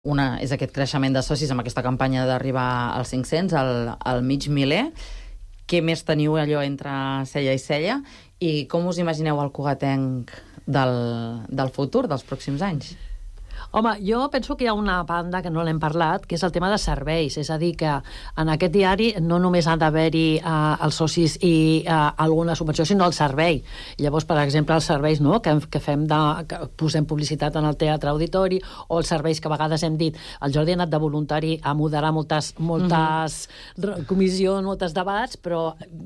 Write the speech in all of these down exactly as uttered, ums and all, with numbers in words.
Una és aquest creixement de socis amb aquesta campanya d'arribar als cinc-cents, al, al mig miler. Què més teniu allò entre cella i cella? I com us imagineu el cugatenc del, del futur, dels pròxims anys? Home, jo penso que hi ha una banda que no l'hem parlat, que és el tema de serveis. És a dir, que en aquest diari no només han d'haver-hi uh, els socis i uh, alguna subvenció, sinó el servei. Llavors, per exemple, els serveis, no?, que, que fem de, que posem publicitat en el teatre auditori, o els serveis que a vegades hem dit, el Jordi ha anat de voluntari a moderar moltes, moltes mm-hmm. comissions, moltes debats, però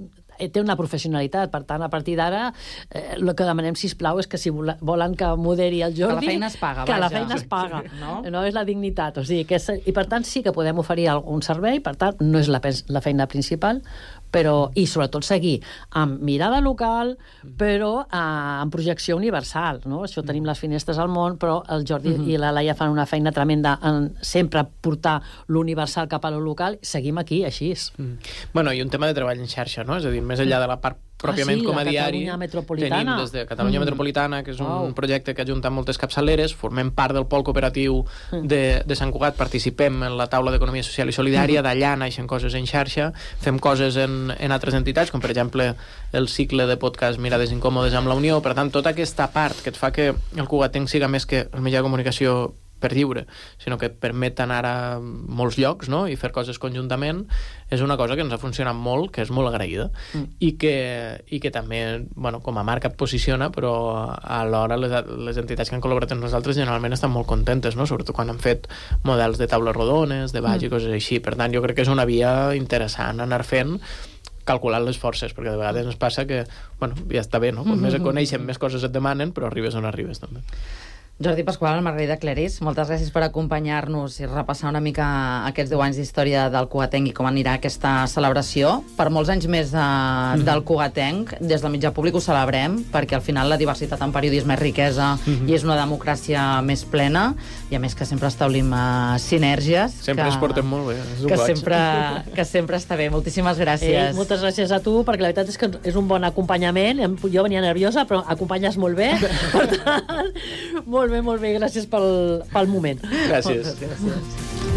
té una professionalitat. Per tant, a partir d'ara, eh, el que demanem, sisplau, és que si volen que moderi el Jordi... Que la feina es paga, que vaja. la feina es paga, no? no és la dignitat. O sigui, que és, i per tant sí que podem oferir algun servei, per tant, no és la, la feina principal, però, i sobretot seguir amb mirada local, però eh, amb projecció universal, no? Això tenim les finestres al món, però el Jordi mm-hmm. i la Laia fan una feina tremenda en sempre portar l'universal cap a lo local, seguim aquí, així és. Mm. Bueno, i un tema de treball en xarxa, no? És a dir, més enllà de la part pròpiament ah, sí, com a diari, tenim des de Catalunya mm. Metropolitana, que és un wow. projecte que ajunta moltes capçaleres, formem part del pol cooperatiu mm. de, de Sant Cugat, participem en la taula d'economia social i solidària, mm. d'allà naixen coses en xarxa, fem coses en, en altres entitats, com per exemple el cicle de podcast Mirades Incòmodes amb la Unió. Per tant, tota aquesta part que et fa que el cugatenc siga més que el mitjà de comunicació per lliure, sinó que permet anar a molts llocs, no?, i fer coses conjuntament, és una cosa que ens ha funcionat molt, que és molt agraïda, mm. i, que, i que també, bueno, com a marca et posiciona, però alhora les, les entitats que han col·laborat amb nosaltres generalment estan molt contentes, no?, sobretot quan han fet models de taules rodones, de baix mm. i coses així. Per tant, jo crec que és una via interessant anar fent, calculant les forces, perquè de vegades ens passa que, bueno, ja està bé, no?, quan mm-hmm. més et coneixen, més coses et demanen, però arribes on arribes, també. Jordi Pasqual, Margarida Clarís, moltes gràcies per acompanyar-nos i repassar una mica aquests deu anys d'història del cugatenc i com anirà aquesta celebració. Per molts anys més de, mm-hmm. del cugatenc, des del mitjà públic ho celebrem, perquè al final la diversitat en periodisme és riquesa mm-hmm. i és una democràcia més plena, i a més que sempre establim uh, sinergies. Sempre que, es porten molt bé. És que, sempre, que sempre està bé. Moltíssimes gràcies. Eh, moltes gràcies a tu, perquè la veritat és que és un bon acompanyament. Jo venia nerviosa, però acompanyes molt bé. Per tant, molt Molt bé, molt bé. Gràcies pel, pel moment. Gràcies. Moltes gràcies.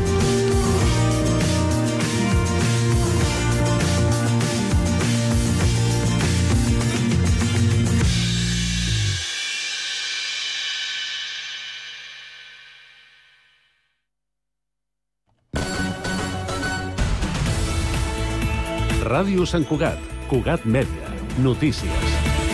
Ràdio Sant Cugat, Cugat Mèdia, notícies.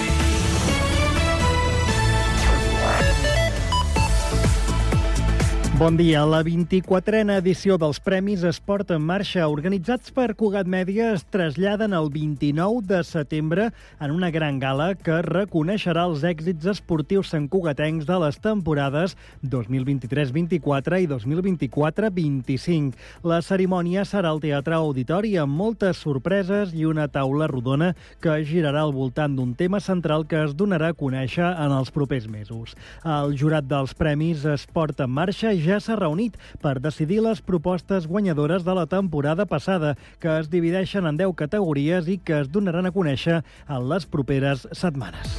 Bon dia. La vint-i-quatrena edició dels Premis Esport en Marxa, organitzats per Cugat Mèdia, es traslladen el vint-i-nou de setembre en una gran gala que reconeixerà els èxits esportius santcugatencs de les temporades dos mil vint-i-tres vint-i-quatre i dos mil vint-i-quatre vint-i-cinc. La cerimònia serà al Teatre Auditori amb moltes sorpreses i una taula rodona que girarà al voltant d'un tema central que es donarà a conèixer en els propers mesos. El jurat dels Premis Esport en Marxa ja s'ha reunit per decidir les propostes guanyadores de la temporada passada, que es divideixen en deu categories i que es donaran a conèixer en les properes setmanes.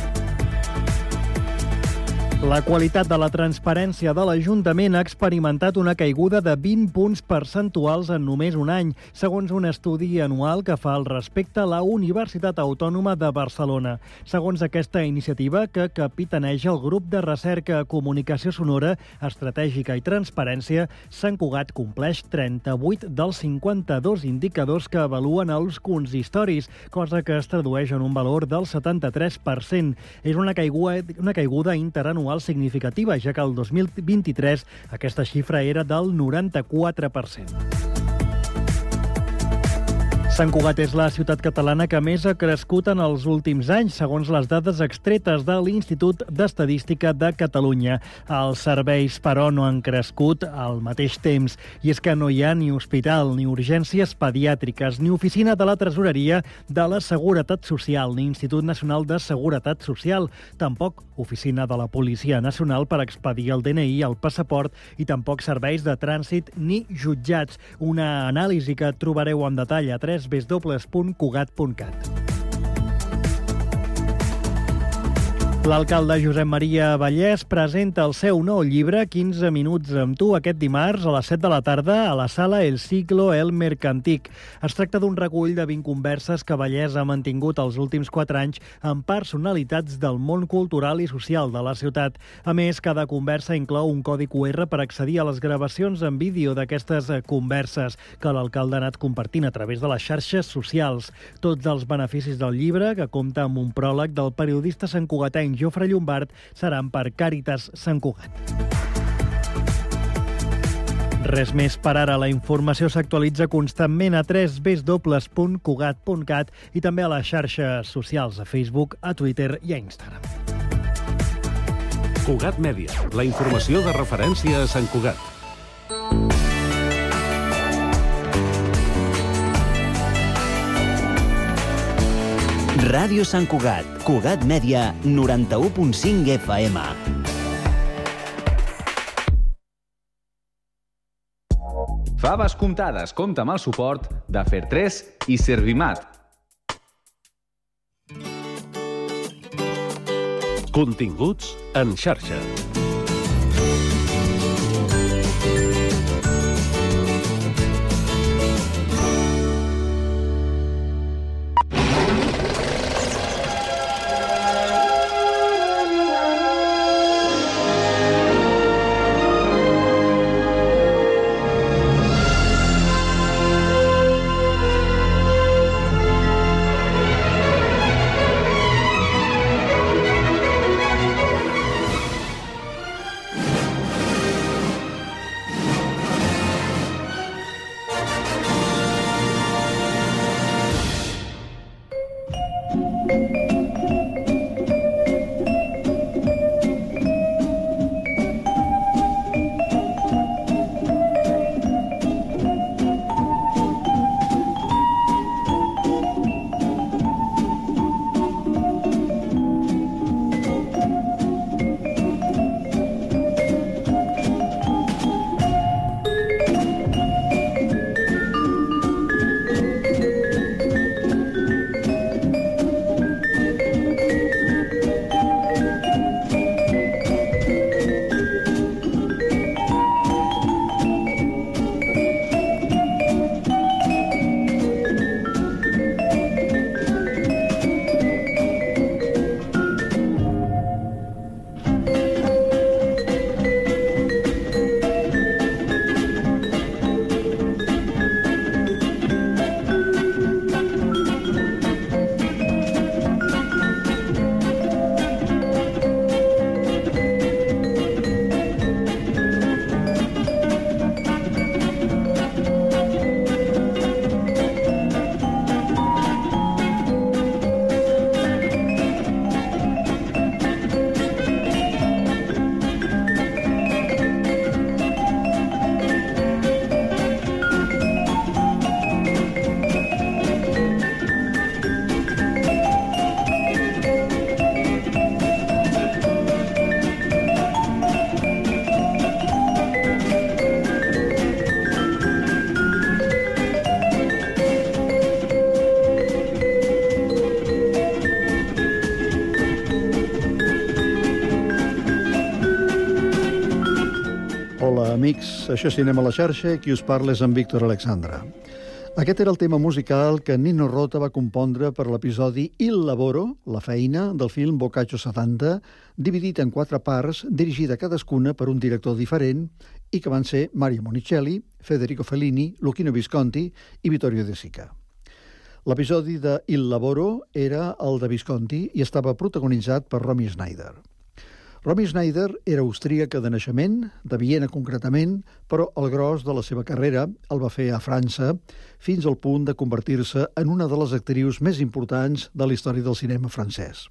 La qualitat de la transparència de l'Ajuntament ha experimentat una caiguda de vint punts percentuals en només un any, segons un estudi anual que fa al respecte la Universitat Autònoma de Barcelona. Segons aquesta iniciativa, que capitaneja el grup de recerca Comunicació Sonora, Estratègica i Transparència, Sant Cugat compleix trenta-vuit dels cinquanta-dos indicadors que avaluen els consistoris, cosa que es tradueix en un valor del setanta-tres per cent. És una caiguda, una caiguda interanual significativa, ja que el dos mil vint-i-tres aquesta xifra era del noranta-quatre per cent. Sant Cugat és la ciutat catalana que més ha crescut en els últims anys, segons les dades extretes de l'Institut d'Estadística de Catalunya. Els serveis, però, no han crescut al mateix temps, i és que no hi ha ni hospital, ni urgències pediàtriques, ni oficina de la Tresoreria de la Seguretat Social, ni Institut Nacional de Seguretat Social, tampoc oficina de la Policia Nacional per expedir el D N I, el passaport, i tampoc serveis de trànsit ni jutjats. Una anàlisi que trobareu en detall a w w w punt cugat punt cat. L'alcalde Josep Maria Vallès presenta el seu nou llibre quinze minuts amb tu aquest dimarts a les set de la tarda a la sala El Ciclo El Mercantic. Es tracta d'un recull de vint converses que Vallès ha mantingut els últims quatre anys amb personalitats del món cultural i social de la ciutat. A més, cada conversa inclou un codi cu erre per accedir a les gravacions en vídeo d'aquestes converses que l'alcalde ha anat compartint a través de les xarxes socials. Tots els beneficis del llibre, que compta amb un pròleg del periodista santcugatenc Jofre Llombart, seran per Càritas Sant Cugat. Res més per ara. La informació s'actualitza constantment a w w w punt cugat punt cat i també a les xarxes socials, a Facebook, a Twitter i a Instagram. Cugat Mèdia, la informació de referència a Sant Cugat. Ràdio Sant Cugat, Cugat Mèdia, noranta-u punt cinc F M. Faves comptades compta amb el suport de Fer tres i Servimat. Continguts en xarxa. Amics, això és Cinema a la xarxa i qui us parla és en Víctor Alexandra. Aquest era el tema musical que Nino Rota va compondre per l'episodi Il Lavoro, la feina, del film Boccaccio setanta, dividit en quatre parts, dirigida cadascuna per un director diferent i que van ser Mario Monicelli, Federico Fellini, Luchino Visconti i Vittorio De Sica. L'episodi de Il Lavoro era el de Visconti i estava protagonitzat per Romy Schneider. Romy Schneider era austríaca de naixement, de Viena concretament, però el gros de la seva carrera el va fer a França fins al punt de convertir-se en una de les actrius més importants de la història del cinema francès.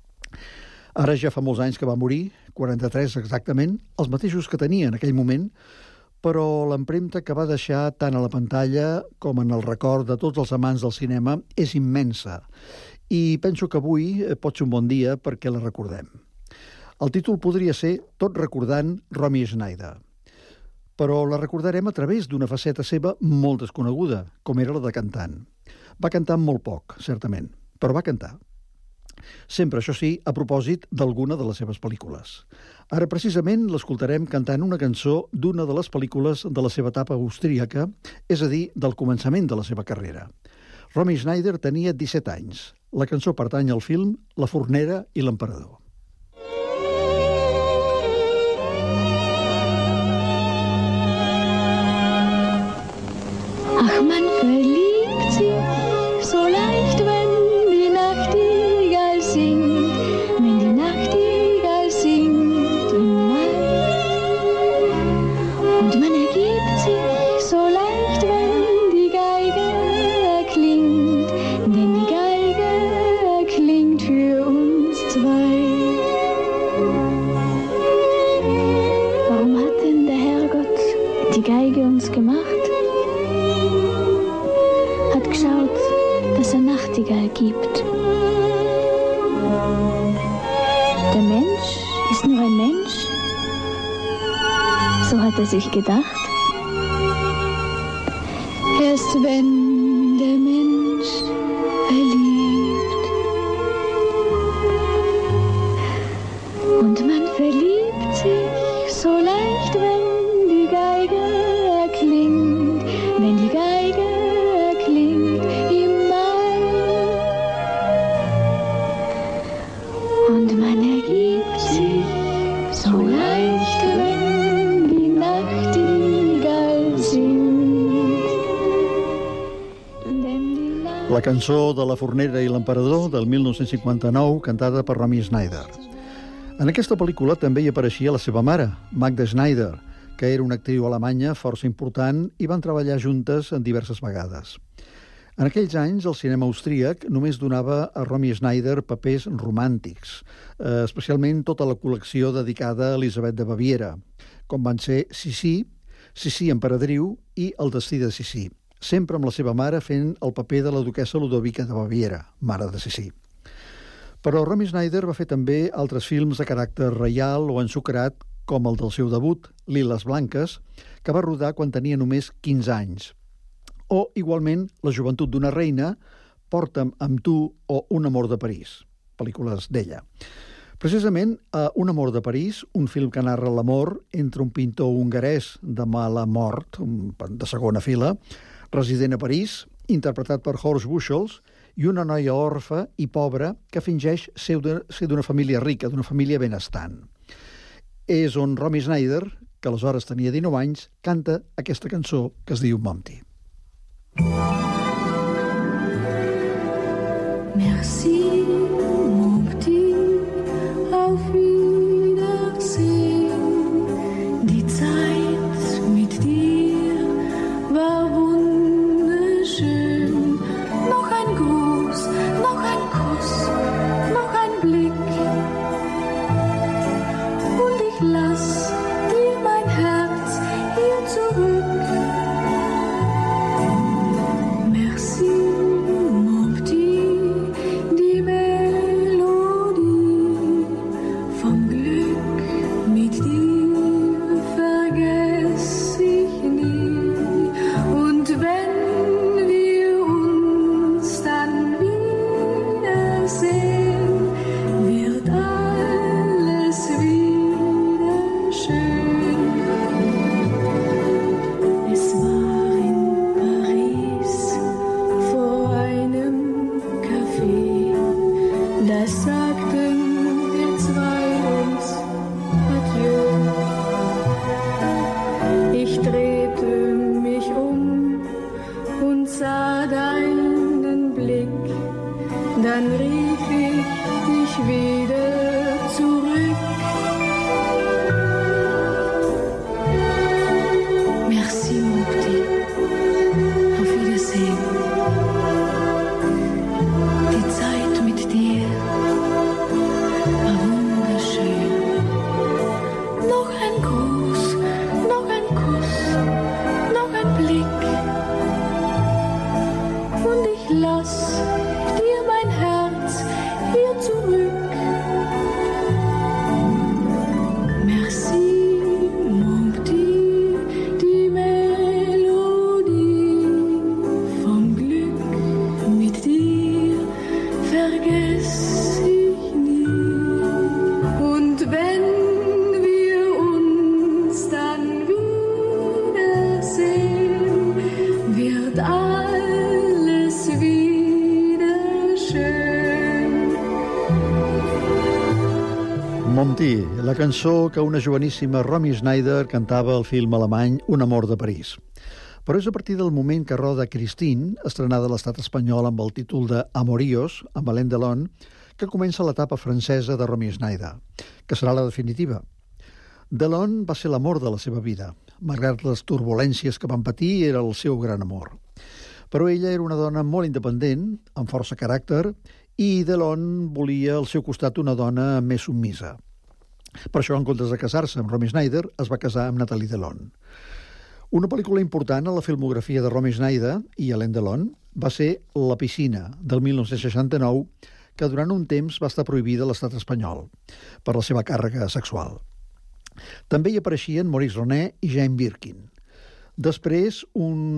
Ara ja fa molts anys que va morir, quaranta-tres exactament, els mateixos que tenia en aquell moment, però l'empremta que va deixar tant a la pantalla com en el record de tots els amants del cinema és immensa i penso que avui pot ser un bon dia perquè la recordem. El títol podria ser Tot recordant Romy Schneider, però la recordarem a través d'una faceta seva molt desconeguda, com era la de cantant. Va cantar molt poc, certament, però va cantar. Sempre, això sí, a propòsit d'alguna de les seves pel·lícules. Ara, precisament, l'escoltarem cantant una cançó d'una de les pel·lícules de la seva etapa austríaca, és a dir, del començament de la seva carrera. Romy Schneider tenia disset anys. La cançó pertany al film La fornera i l'emperador. Ach, man verliebt sich so leicht, wenn die Nachtigall singt, wenn die Nachtigall singt im Mai. Und man ergibt sich so leicht, wenn die Geige erklingt, denn die Geige erklingt für uns zwei. Warum hat denn der Herrgott die Geige uns gemacht? Hat geschaut, dass er Nachtigall gibt. Der Mensch ist nur ein Mensch, so hat er sich gedacht. Erst wenn der Mensch verliebt und man verliebt sich so leicht, wenn die Geige erklingt, wenn die Geige so leicht, wenn die Nachtigall singt. La cançó de La fornera i l'emperador del mil nou-cents cinquanta-nou, cantada per Romy Schneider. En aquesta pel·lícula també hi apareixia la seva mare, Magda Schneider, que era una actriu alemanya força important i van treballar juntes en diverses vegades. En aquells anys, el cinema austríac només donava a Romy Schneider papers romàntics, eh, especialment tota la col·lecció dedicada a Elisabet de Baviera, com van ser Sissi, Sissi emperadriu i El destí de Sissi, sempre amb la seva mare fent el paper de la duquessa Ludovica de Baviera, mare de Sissi. Però Romy Schneider va fer també altres films de caràcter reial o ensucrat, com el del seu debut, Liles Blanques, que va rodar quan tenia només quinze anys. O, igualment, La joventut d'una reina, Porta'm amb tu o Un amor de París, pel·lícules d'ella. Precisament, a Un amor de París, un film que narra l'amor entre un pintor hongarès de mala mort, de segona fila, resident a París, interpretat per Horst Buchholz, i una noia orfa i pobra que fingeix ser d'una família rica, d'una família benestant. És on Romy Schneider, que aleshores tenia dinou anys, canta aquesta cançó que es diu Momti. Merci, mon petit, auf Wiedersehen. Die Zeit mit dir war wunderschön. Noch ein Gruß, noch ein Kuss, noch ein Blick. Und ich lass dir mein Herz hier zurück. Merci, mon petit, dis-moi. wird alles wieder schön. Monty, la cançó que una joveníssima Romy Schneider cantava al film alemany Un amor de París. Però és a partir del moment que roda Christine, estrenada a l'estat espanyol amb el títol de Amoríos, amb Alain Delon, que comença l'etapa francesa de Romy Schneider, que serà la definitiva. Delon va ser l'amor de la seva vida. Malgrat les turbulències que van patir, era el seu gran amor. Però ella era una dona molt independent, amb força caràcter, i Delon volia al seu costat una dona més submisa. Per això, en comptes de casar-se amb Romy Schneider, es va casar amb Nathalie Delon. Una pel·lícula important a la filmografia de Romy Schneider i Alain Delon va ser La piscina, del mil nou-cents seixanta-nou, que durant un temps va estar prohibida a l'estat espanyol per la seva càrrega sexual. També hi apareixien Maurice Ronet i Jane Birkin. Després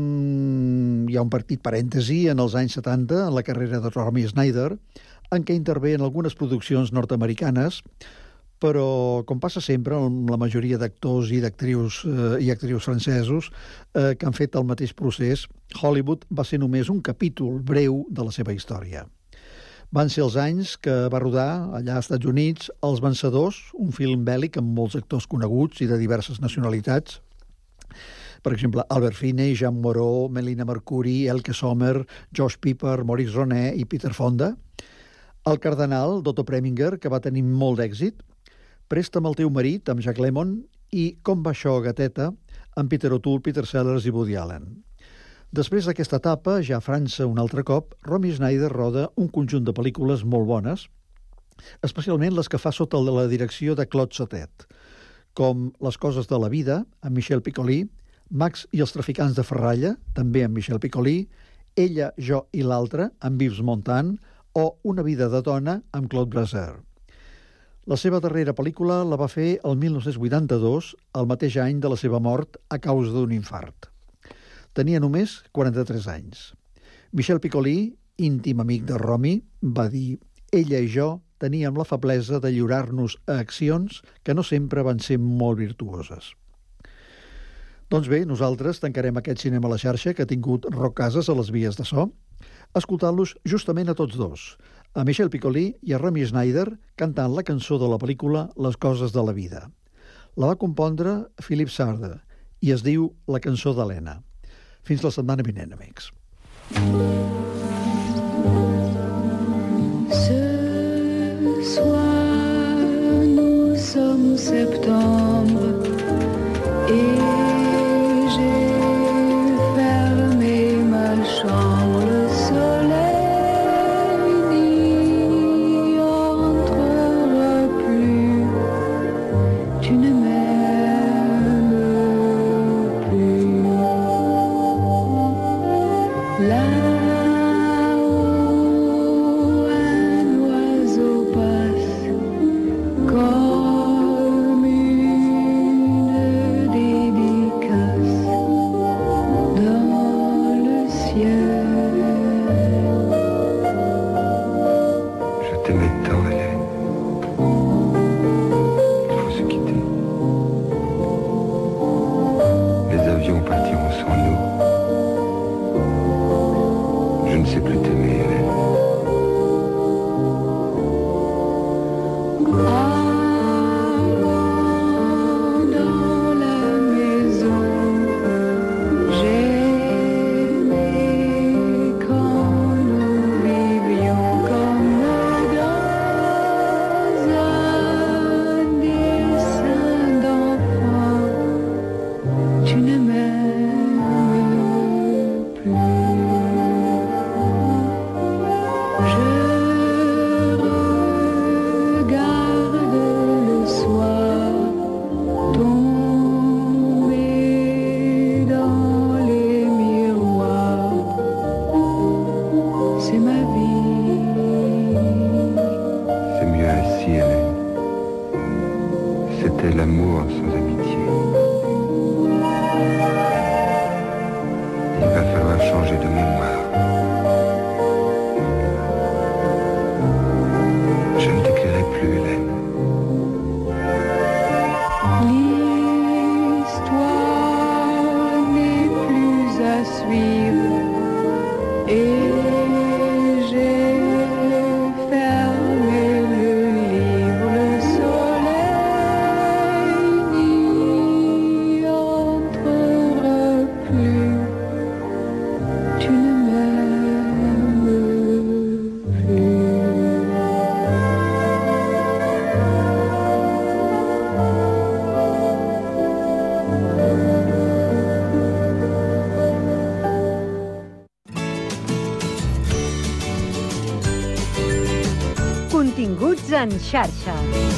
un... hi ha un petit parèntesi en els anys setanta en la carrera de Romy Schneider, en què intervé en algunes produccions nord-americanes, però, com passa sempre amb la majoria d'actors i d'actrius eh, i actrius francesos eh, que han fet el mateix procés, Hollywood va ser només un capítol breu de la seva història. Van ser els anys que va rodar allà als Estats Units Els Vencedors, un film bèl·lic amb molts actors coneguts i de diverses nacionalitats. Per exemple, Albert Finney, Jean Moreau, Melina Mercuri, Elke Sommer, Josh Pepper, Maurice Ronet i Peter Fonda. El Cardenal, d'Otto Preminger, que va tenir molt d'èxit. Presta'm el teu marit, amb Jack Lemmon, i Com va això, gateta, amb Peter O'Toole, Peter Sellers i Woody Allen. Després d'aquesta etapa, ja a França un altre cop, Romy Schneider roda un conjunt de pel·lícules molt bones, especialment les que fa sota la direcció de Claude Sautet, com Les coses de la vida, amb Michel Piccoli, Max i els traficants de ferralla, també amb Michel Piccoli, Ella, jo i l'altre, amb Yves Montand, o Una vida de dona, amb Claude Brasseur. La seva darrera pel·lícula la va fer el mil nou-cents vuitanta-dos, el mateix any de la seva mort a causa d'un infart. Tenia només quaranta-tres anys. Michel Piccoli, íntim amic de Romy, va dir: ella i jo teníem la feblesa de lliurar-nos a accions que no sempre van ser molt virtuoses. Doncs bé, nosaltres tancarem aquest cinema a la xarxa que ha tingut Roc Casas a les vies de so, escoltant-los justament a tots dos, a Michel Piccoli i a Romy Schneider cantant la cançó de la pel·lícula Les coses de la vida. La va compondre Philippe Sardou i es diu La cançó d'Helena. Fins la setmana vinent, amics. Ce soir, nous sommes septembre et j'ai fermé ma chambre. Le soleil n'y entrera plus. Tu ne m'aimes plus. Là-haut, un oiseau passe comme une dédicace dans le ciel. Je t'aimais tant, Hélène. Il faut se quitter. Les avions partiront sans nous. Je ne sais plus t'aimer, Hélène. Avant dans la maison, j'aimais quand nous vivions comme dans un dessin d'enfant. Tu ne m'aimes plus. Je regarde le soir tomber dans les miroirs. C'est ma vie. C'est mieux ainsi, Hélène. C'était l'amour sans amitié. Il va falloir changer de mémoire. Je ne t'écrirai plus, Hélène. L'histoire n'est plus à suivre. Continguts en xarxa.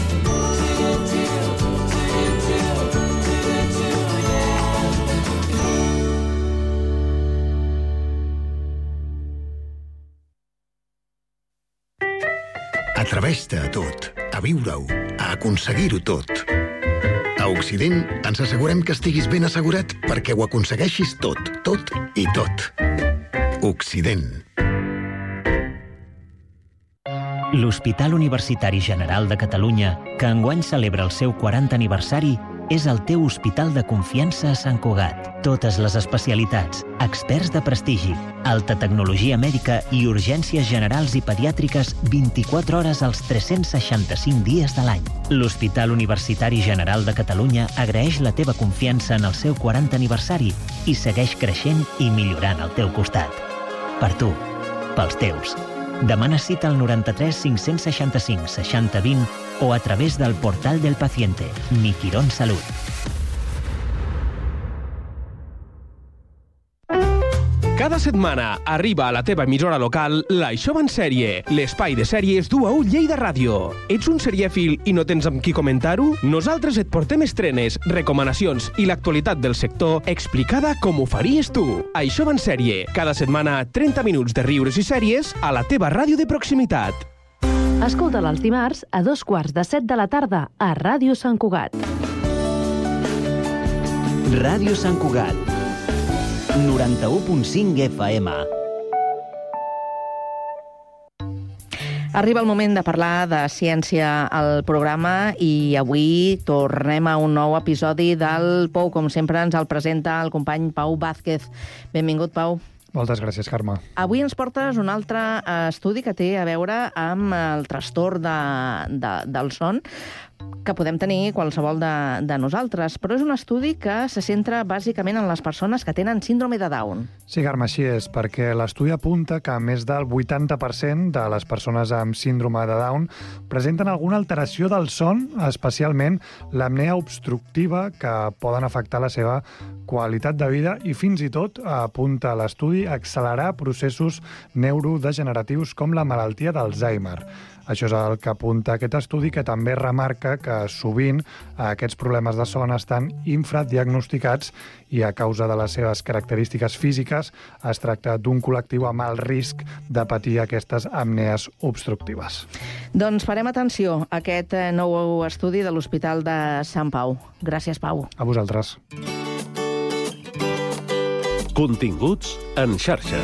Atreveix-te a tot, a viure-ho, a aconseguir-ho tot. A Occident ens assegurem que estiguis ben assegurat perquè ho aconsegueixis tot, tot i tot. Occident. L'Hospital Universitari General de Catalunya, que enguany celebra el seu quaranta aniversari, és el teu hospital de confiança a Sant Cugat. Totes les especialitats, experts de prestigi, alta tecnologia mèdica i urgències generals i pediàtriques vint-i-quatre hores als tres-cents seixanta-cinc dies de l'any. L'Hospital Universitari General de Catalunya agraeix la teva confiança en el seu quaranta aniversari i segueix creixent i millorant al teu costat. Per tu, pels teus. Demana cita al noranta-tres cinc-cents seixanta-cinc seixanta vint o a través del portal del paciente, Mi Quirón Salut. Cada setmana arriba a la teva emissora local l'Això va en sèrie, l'espai de sèries d'U A U Lleida Ràdio. Ets un serièfil i no tens amb qui comentar-ho? Nosaltres et portem estrenes, recomanacions i l'actualitat del sector explicada com ho faries tu. Això va en sèrie, cada setmana trenta minuts de riures i sèries a la teva ràdio de proximitat. Escolta'l els dimarts a dos quarts de set de la tarda a Ràdio Sant Cugat. Ràdio Sant Cugat, noranta-u punt cinc F M. Arriba el moment de parlar de ciència al programa i avui tornem a un nou episodi del P O U. Com sempre ens el presenta el company Pau Vázquez. Benvingut, Pau. Moltes gràcies, Carme. Avui ens portes un altre estudi que té a veure amb el trastorn de, de, del son que podem tenir qualsevol de, de nosaltres, però és un estudi que se centra bàsicament en les persones que tenen síndrome de Down. Sí, Carme, així és, perquè l'estudi apunta que més del vuitanta per cent de les persones amb síndrome de Down presenten alguna alteració del son, especialment l'apnea obstructiva, que poden afectar la seva qualitat de vida i fins i tot, apunta l'estudi, accelerar processos neurodegeneratius com la malaltia d'Alzheimer. Això és el que apunta aquest estudi, que també remarca que sovint aquests problemes de son estan infradiagnosticats i a causa de les seves característiques físiques es tracta d'un col·lectiu amb alt risc de patir aquestes apnees obstructives. Doncs farem atenció a aquest nou estudi de l'Hospital de Sant Pau. Gràcies, Pau. A vosaltres. Continguts en xarxa.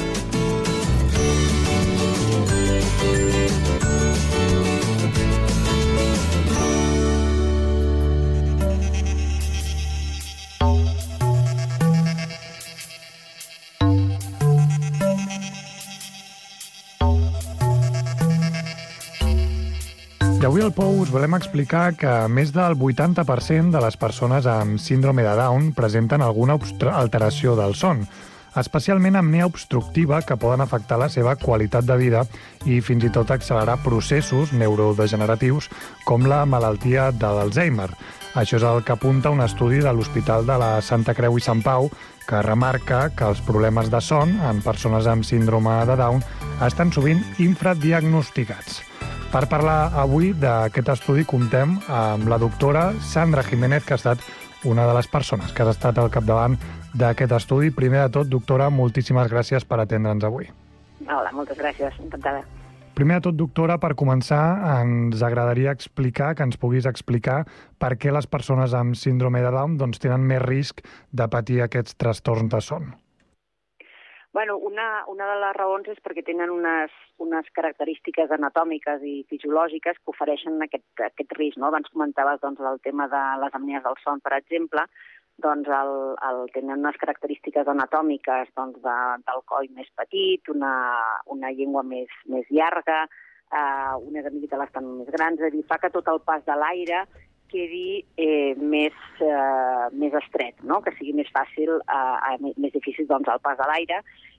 I avui al P O U us volem explicar que més del vuitanta per cent de les persones amb síndrome de Down presenten alguna alteració del son, especialment apnea obstructiva, que poden afectar la seva qualitat de vida i fins i tot accelerar processos neurodegeneratius com la malaltia de l'Alzheimer. Això és el que apunta un estudi de l'Hospital de la Santa Creu i Sant Pau, que remarca que els problemes de son en persones amb síndrome de Down estan sovint infradiagnosticats. Per parlar avui d'aquest estudi comptem amb la doctora Sandra Jiménez, que ha estat una de les persones que ha estat al capdavant d'aquest estudi. Primer de tot, doctora, moltíssimes gràcies per atendre'ns avui. Hola, moltes gràcies, encantada. Primer de tot, doctora, per començar, ens agradaria explicar, que ens puguis explicar per què les persones amb síndrome de Down doncs, tenen més risc de patir aquests trastorns de son. Bueno, una, una de les raons és perquè tenen unes, unes característiques anatòmiques i fisiològiques que ofereixen aquest, aquest risc, no? Abans comentaves doncs, el tema de les apnees del son, per exemple, doncs el, el, tenen unes característiques anatòmiques doncs, de, del coll més petit, una, una llengua més, més llarga, eh, unes amígdales tan més grans, és a dir, fa que tot el pas de l'aire quedi eh, més, eh, més estret, no? Que sigui més fàcil, eh, més difícil doncs, el pas de l'aire,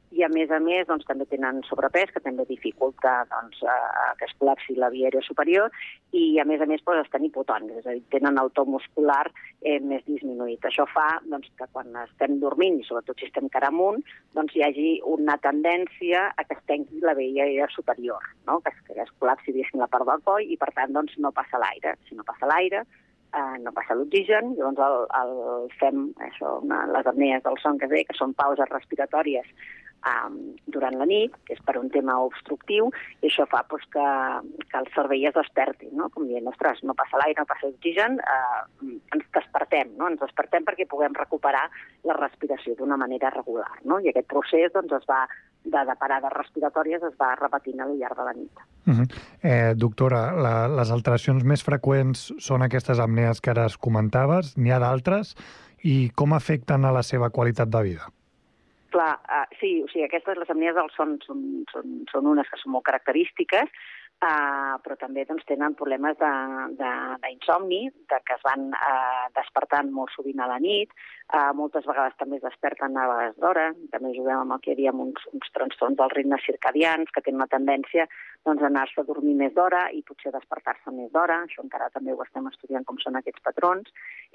i a més a més doncs, també tenen sobrepès, que també dificulta doncs, eh, que es col·lapsi la via aèria superior, i a més a més doncs, estan hipotònics, és a dir, tenen el to muscular eh, més disminuït. Això fa doncs, que quan estem dormint, i sobretot si estem cara amunt, doncs, hi hagi una tendència a que es tanqui la via aèria superior, no? que, es, que es col·lapsi la part del coll i per tant doncs, no passa l'aire. Si no passa l'aire, eh, no passa l'oxigen, llavors el, el fem això, una, les apnees del son que, sé, que són pauses respiratòries Um, durant la nit, que és per un tema obstructiu, i això fa pues, que, que el cervell es desperti, no? Com dient, ostres, no passa l'aire, no passa l'oxigen, eh, ens despertem, no? Ens despertem perquè puguem recuperar la respiració d'una manera regular, no? I aquest procés doncs, es va, de, de parades respiratòries es va repetint al llarg de la nit. Uh -huh. eh, doctora, la, les alteracions més freqüents són aquestes apnees que ara es comentaves, n'hi ha d'altres, i com afecten a la seva qualitat de vida? Clar, uh, sí, o sigui, aquestes, les apnees del son són, són, són unes que són molt característiques, uh, però també doncs, tenen problemes d'insomni, de, de que es van uh, despertant molt sovint a la nit, uh, moltes vegades també es desperten a vegades d'hora, també juguem amb el que diríem uns, uns trastorns dels ritmes circadians, que tenen una tendència doncs, a anar-se a dormir més d'hora i potser despertar-se més d'hora, això encara també ho estem estudiant com són aquests patrons,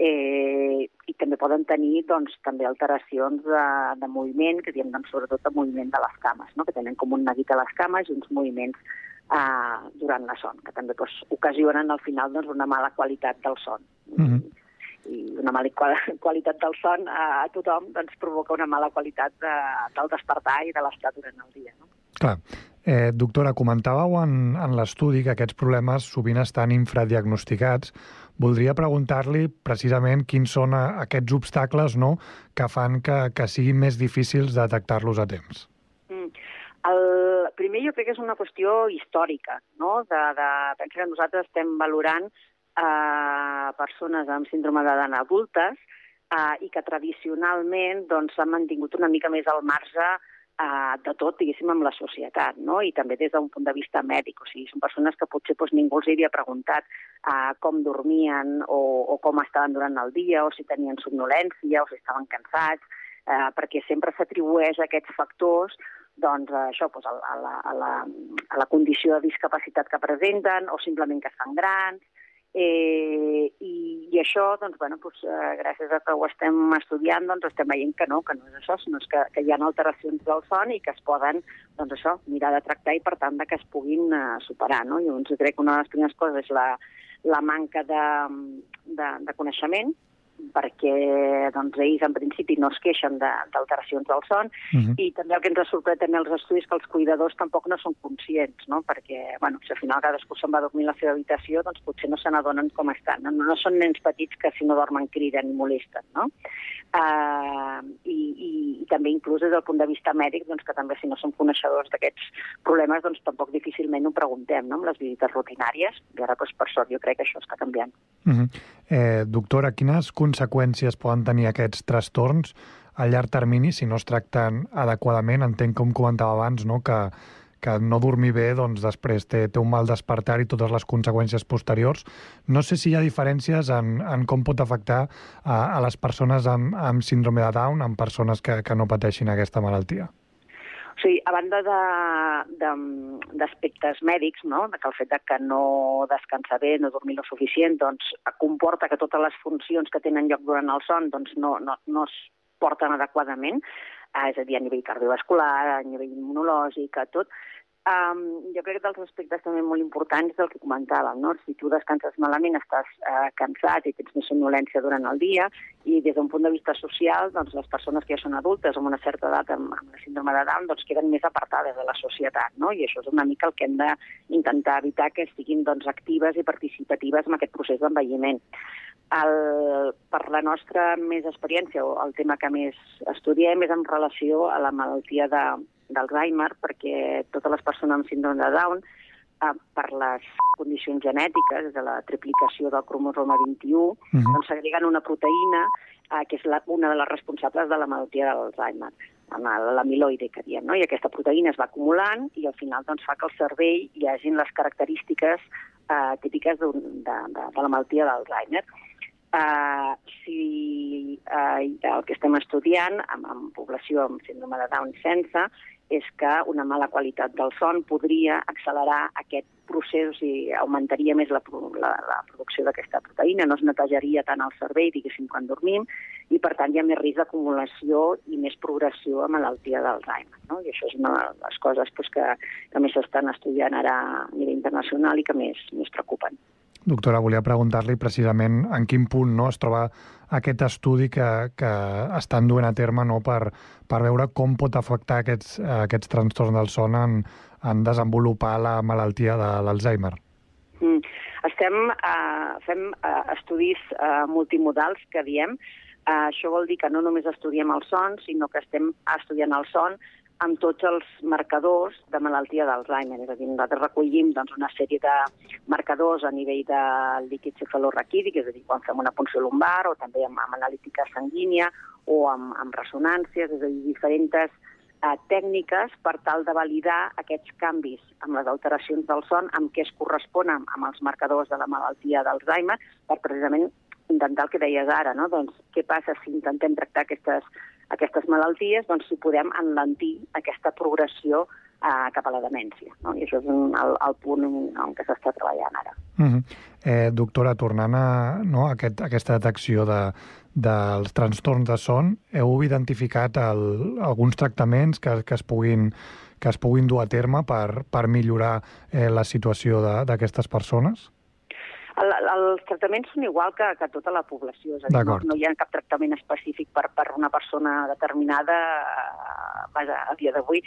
eh, i també poden tenir doncs, també alteracions de, de moviment, que diem doncs, sobretot de moviment de les cames, no? Que tenen com un neguit a les cames i uns moviments eh, durant la son, que també doncs, ocasionen al final doncs, una mala qualitat del son. Mm-hmm. I una mala qualitat del son a, a tothom doncs, provoca una mala qualitat de, del despertar i de l'estar durant el dia. No? Clar. Eh, doctora, comentàveu en, en l'estudi que aquests problemes sovint estan infradiagnosticats. Voldria preguntar-li precisament quins són aquests obstacles, no?, que fan que, que siguin més difícils de detectar-los a temps. Mm. El primer jo crec que és una qüestió històrica, no? De, de, penso que nosaltres estem valorant eh, persones amb síndrome de Down adultes eh, i que tradicionalment doncs, s'han mantingut una mica més al marge eh, de tot, diguéssim, amb la societat, no? I també des d'un punt de vista mèdic. O sigui, són persones que potser doncs, ningú els havia preguntat eh, com dormien o, o com estaven durant el dia, o si tenien somnolència, o si estaven cansats, eh, perquè sempre s'atribueix a aquests factors doncs, això, doncs, a, la, a, la, a la condició de discapacitat que presenten o simplement que es fan grans. Eh, i, i això, doncs, bueno, doncs, eh, gràcies a que ho estem estudiant, doncs, estem veient que no, que no és això, sinó que, que hi ha alteracions del son i que es poden doncs, això, mirar de tractar i, per tant, de que es puguin eh, superar. No? Llavors, jo crec que una de les primeres coses és la, la manca de, de, de coneixement, perquè doncs, ells en principi no es queixen d'alteracions del son, uh-huh. I també el que ens sorprèn també els estudis que els cuidadors tampoc no són conscients, no? Perquè bueno, si al final cadascú se'n va a dormir a la seva habitació, doncs potser no se n'adonen com estan. No, no són nens petits que si no dormen criden i molesten, no? Uh, i, i, i també inclús des del punt de vista mèdic, doncs, que també si no som coneixedors d'aquests problemes, doncs tampoc difícilment ho preguntem, no? Amb les visites rutinàries, i ara doncs, per sort jo crec que això està canviant. Uh-huh. eh, doctora, quines conseqüències poden tenir aquests trastorns a llarg termini si no es tracten adequadament? Entenc, com comentava abans, no? que, que no dormir bé doncs, després té, té un mal despertar i totes les conseqüències posteriors. No sé si hi ha diferències en, en com pot afectar a, a les persones amb, amb síndrome de Down, amb persones que, que no pateixin aquesta malaltia. O sigui, a banda d'aspectes mèdics, no? Que el fet de que no descansar bé, no dormir lo suficient, doncs comporta que totes les funcions que tenen lloc durant el son doncs, no, no, no es porten adequadament, eh, és a dir, a nivell cardiovascular, a nivell immunològic, a tot. Um, jo crec que dels aspectes també molt importants és el que comentàvem, no? Si tu descanses malament, estàs eh, cansat i tens més somnolència durant el dia, i des d'un punt de vista social, doncs les persones que ja són adultes amb una certa edat amb, amb la síndrome de Down doncs queden més apartades de la societat, no? I això és una mica el que hem d'intentar evitar, que estiguin doncs, actives i participatives en aquest procés d'envelliment. El, per la nostra més experiència, o el tema que més estudiem, és en relació a la malaltia de d'Alzheimer, perquè totes les persones amb síndrome de Down, eh, per les condicions genètiques, és a la triplicació del cromosoma vint-i-u, uh-huh. doncs s'agreguen una proteïna eh, que és la, una de les responsables de la malaltia de l'Alzheimer, l'amiloide, que diem, no? I aquesta proteïna es va acumulant i al final doncs, fa que al cervell hi hagin les característiques eh, típiques de, de, de, de la malaltia d'Alzheimer. Uh, si uh, el que estem estudiant amb, amb població amb síndrome de Down sense és que una mala qualitat del son podria accelerar aquest procés i augmentaria més la, la, la producció d'aquesta proteïna, no es netejaria tant el cervell, diguéssim, quan dormim, i per tant hi ha més risc d'acumulació i més progressió a malaltia d'Alzheimer, no? I això és una de les coses pues, que, que més s'estan estudiant ara a nivell internacional i que més, més preocupen. Doctora, volia preguntar-li precisament en quin punt no, es troba aquest estudi que, que estan duent a terme no, per, per veure com pot afectar aquests, aquests trastorns del son en, en desenvolupar la malaltia de l'Alzheimer. Mm. Estem, uh, fem uh, estudis uh, multimodals que diem. Uh, això vol dir que no només estudiem el son, sinó que estem estudiant el son amb tots els marcadors de malaltia d'Alzheimer. És a dir, nosaltres recollim doncs, una sèrie de marcadors a nivell de líquid cefalorraquídic, és a dir, quan fem una punció lumbar, o també amb, amb analítica sanguínia, o amb, amb ressonàncies, és a dir, diferents eh, tècniques per tal de validar aquests canvis amb les alteracions del son, amb què es corresponen amb els marcadors de la malaltia d'Alzheimer, per precisament intentar el que deies ara, no? Doncs què passa si intentem tractar aquestes, aquestes malalties, doncs si podem enlentir aquesta progressió eh, cap a la demència, no? I això és un, el, el punt en què s'està treballant ara. Uh-huh. eh, doctora, tornant a no, aquest, aquesta detecció de, dels trastorns de son, heu identificat el, alguns tractaments que, que, es puguin, que es puguin dur a terme per, per millorar eh, la situació d'aquestes persones? El, els tractaments són igual que, que tota la població, és a dir, no, no hi ha cap tractament específic per, per una persona determinada eh, vaja, a dia d'avui,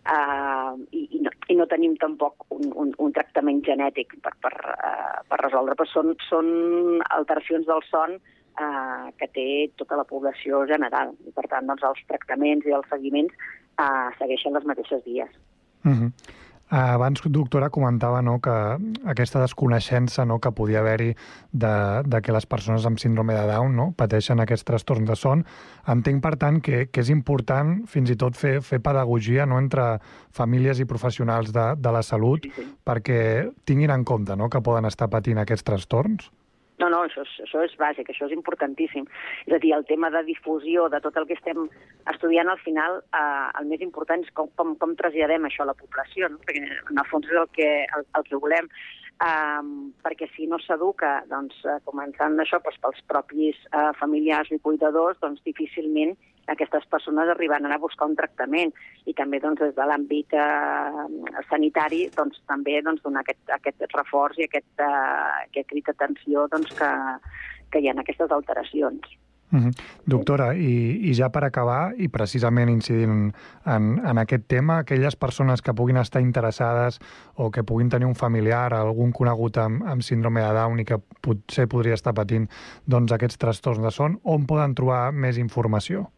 eh, i, i, no, i no tenim tampoc un, un, un tractament genètic per, per, eh, per resoldre, però són, són alteracions del son eh, que té tota la població general, i per tant doncs, els tractaments i els seguiments eh, segueixen les mateixes vies. Uh-huh. Abans, doctora, comentava no, que aquesta desconeixença no, que podia haver-hi de, de que les persones amb síndrome de Down no, pateixen aquests trastorns de son. Entenc, per tant, que, que és important fins i tot fer, fer pedagogia no, entre famílies i professionals de, de la salut sí, sí. perquè tinguin en compte no, que poden estar patint aquests trastorns. No, no, això és, això és bàsic, això és importantíssim. És a dir, el tema de difusió de tot el que estem estudiant, al final, eh, el més important és com, com, com traslladem això a la població, no? Perquè en el fons és el que, el, el que volem. Um, perquè si no s'educa, doncs, uh, començant d'això, doncs, pels propis uh, familiars i cuidadors, doncs difícilment aquestes persones arribaran a buscar un tractament. I també doncs, des de l'àmbit uh, sanitari doncs, també doncs, donar aquest, aquest reforç i aquest, uh, aquest crit d'atenció doncs, que, que hi ha aquestes alteracions. Uh-huh. Doctora, i, i ja per acabar, i precisament incidint en, en aquest tema, aquelles persones que puguin estar interessades o que puguin tenir un familiar, algun conegut amb, amb síndrome de Down i que potser podria estar patint doncs, aquests trastorns de son, on poden trobar més informació?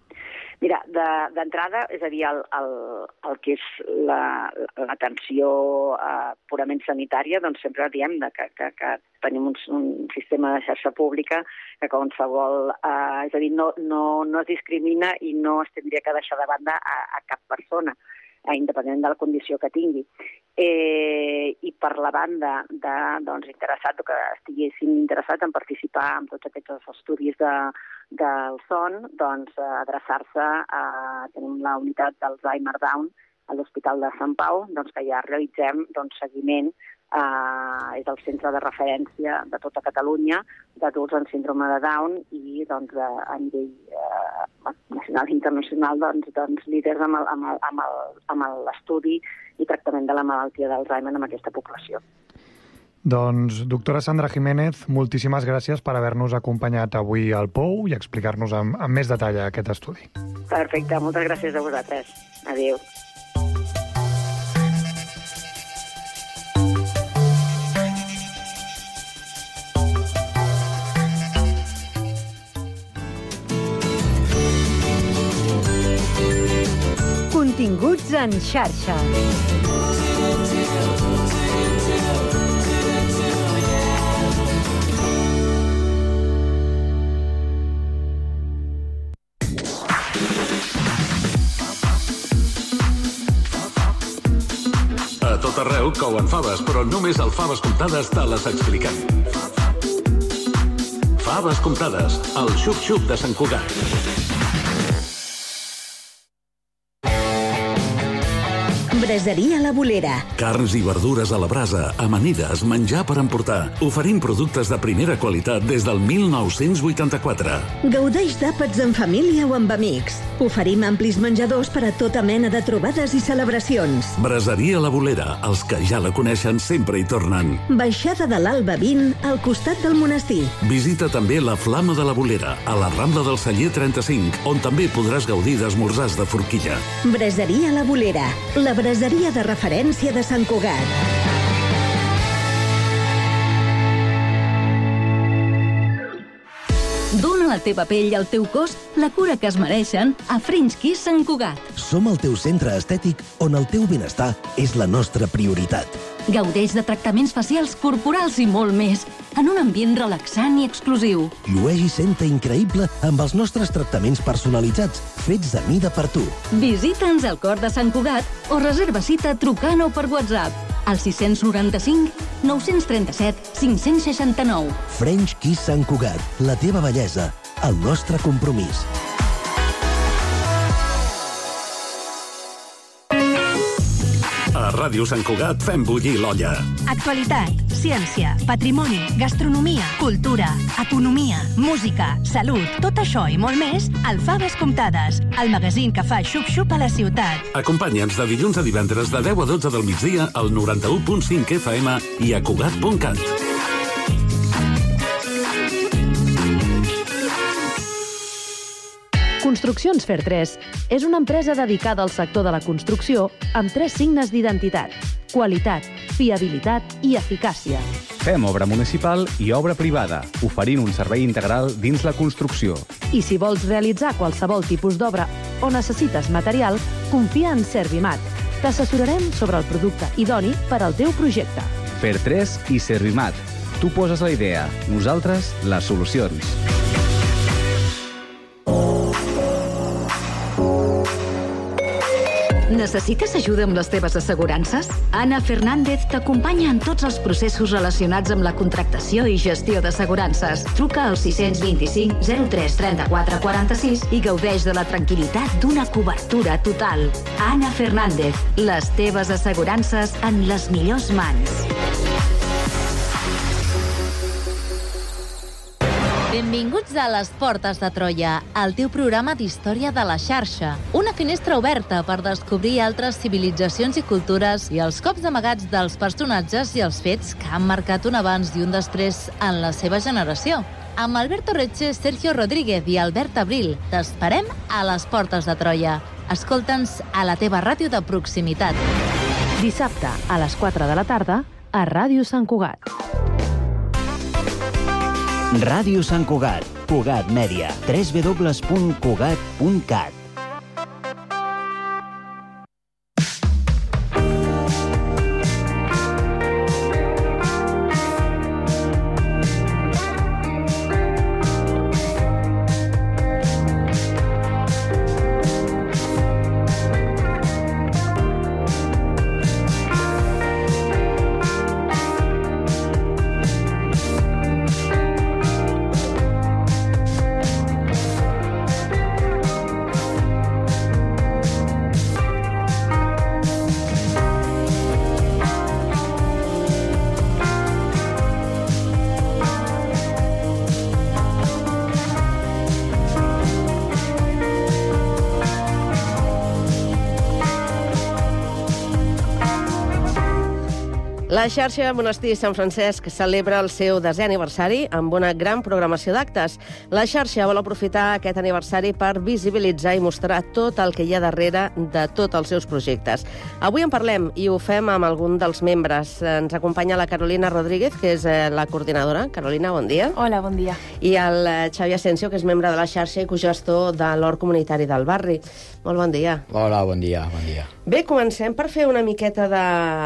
Mira, d'entrada, és a dir, el, el, el que és l'atenció la, uh, purament sanitària, doncs sempre diem de que, que, que tenim un, un sistema de xarxa pública que qualsevol, uh, és a dir, no, no, no es discrimina i no es tindria que deixar de banda a, a cap persona, uh, independentment de la condició que tingui. Eh, I per la banda de, doncs, interessat o que estiguessin interessats en participar en tots aquests estudis de, del son, doncs adreçar-se a tenim la unitat d'Alzheimer Down a l'Hospital de Sant Pau, doncs, que ja realitzem doncs, seguiment, eh, és el centre de referència de tota Catalunya d'adults amb síndrome de Down i doncs, a nivell eh, nacional i internacional doncs, doncs, líders amb, el, amb, el, amb, el, amb l'estudi i tractament de la malaltia d'Alzheimer en aquesta població. Doncs, doctora Sandra Jiménez, moltíssimes gràcies per haver-nos acompanyat avui al Pou i explicar-nos amb, amb més detall aquest estudi. Perfecte, moltes gràcies a vosaltres. Adéu. Continguts en xarxa. A tot arreu couen faves, però només al Faves Comptades te les expliquem. Faves comptades, el xup-xup de Sant Cugat. Braseria La Bolera. Carns i verdures a la brasa, amanides, menjar per emportar. Oferim productes de primera qualitat des del mil nou-cents vuitanta-quatre. Gaudeix d'àpats en família o amb amics. Oferim amplis menjadors per a tota mena de trobades i celebracions. Braseria La Bolera, els que ja la coneixen sempre hi tornen. Baixada de l'Alba vint, al costat del monestir. Visita també la Flama de la Bolera, a la Rambla del Celler trenta-cinc, on també podràs gaudir d'esmorzars de forquilla. Braseria La Bolera, la braseria de referència de Sant Cugat. Dóna a la teva pell i al teu cos la cura que es mereixen a French Kiss Sant Cugat. Som el teu centre estètic on el teu benestar és la nostra prioritat. Gaudeix de tractaments facials, corporals i molt més, en un ambient relaxant i exclusiu. Llueix i senta increïble amb els nostres tractaments personalitzats, fets a mida per tu. Visita'ns al cor de Sant Cugat o reserva cita trucant o per WhatsApp al sis noranta-cinc nou trenta-set cinc seixanta-nou. French Kiss Sant Cugat, la teva bellesa, el nostre compromís. A Ràdio Sant Cugat fem bullir l'olla. Actualitat, ciència, patrimoni, gastronomia, cultura, economia, música, salut, tot això i molt més al Faves Comptades, el magazín que fa xup-xup a la ciutat. Acompanya'ns de dilluns a divendres de deu a dotze del migdia al noranta-u punt cinc F M i a cugat punt cat. Construccions Fer tres és una empresa dedicada al sector de la construcció amb tres signes d'identitat: qualitat, fiabilitat i eficàcia. Fem obra municipal i obra privada, oferint un servei integral dins la construcció. I si vols realitzar qualsevol tipus d'obra o necessites material, confia en Servimat. T'assessorarem sobre el producte idoni per al teu projecte. Fer tres i Servimat. Tu poses la idea, nosaltres les solucions. Necessites ajuda amb les teves assegurances? Anna Fernández t'acompanya en tots els processos relacionats amb la contractació i gestió d'assegurances. Truca al sis vint-i-cinc zero tres trenta-quatre quaranta-sis i gaudeix de la tranquil·litat d'una cobertura total. Anna Fernández, les teves assegurances en les millors mans. Benvinguts a Les Portes de Troia, el teu programa d'història de la xarxa. Una finestra oberta per descobrir altres civilitzacions i cultures i els cops amagats dels personatges i els fets que han marcat un abans i un després en la seva generació. Amb Alberto Reche, Sergio Rodríguez i Albert Abril, t'esperem a Les Portes de Troia. Escolta'ns a la teva ràdio de proximitat. Dissabte, a les quatre de la tarda, a Ràdio Sant Cugat. Ràdio Sant Cugat, Cugat Mèdia, w w w punt cugat punt cat. La xarxa Monestir Sant Francesc celebra el seu desè aniversari amb una gran programació d'actes. La xarxa vol aprofitar aquest aniversari per visibilitzar i mostrar tot el que hi ha darrere de tots els seus projectes. Avui en parlem i ho fem amb algun dels membres. Ens acompanya la Carolina Rodríguez, que és la coordinadora. Carolina, bon dia. Hola, bon dia. I el Xavi Asensio, que és membre de la xarxa i cogestor de l'Hort Comunitari del Barri. Molt bon dia. Hola, bon dia, bon dia. Bé, comencem per fer una miqueta de,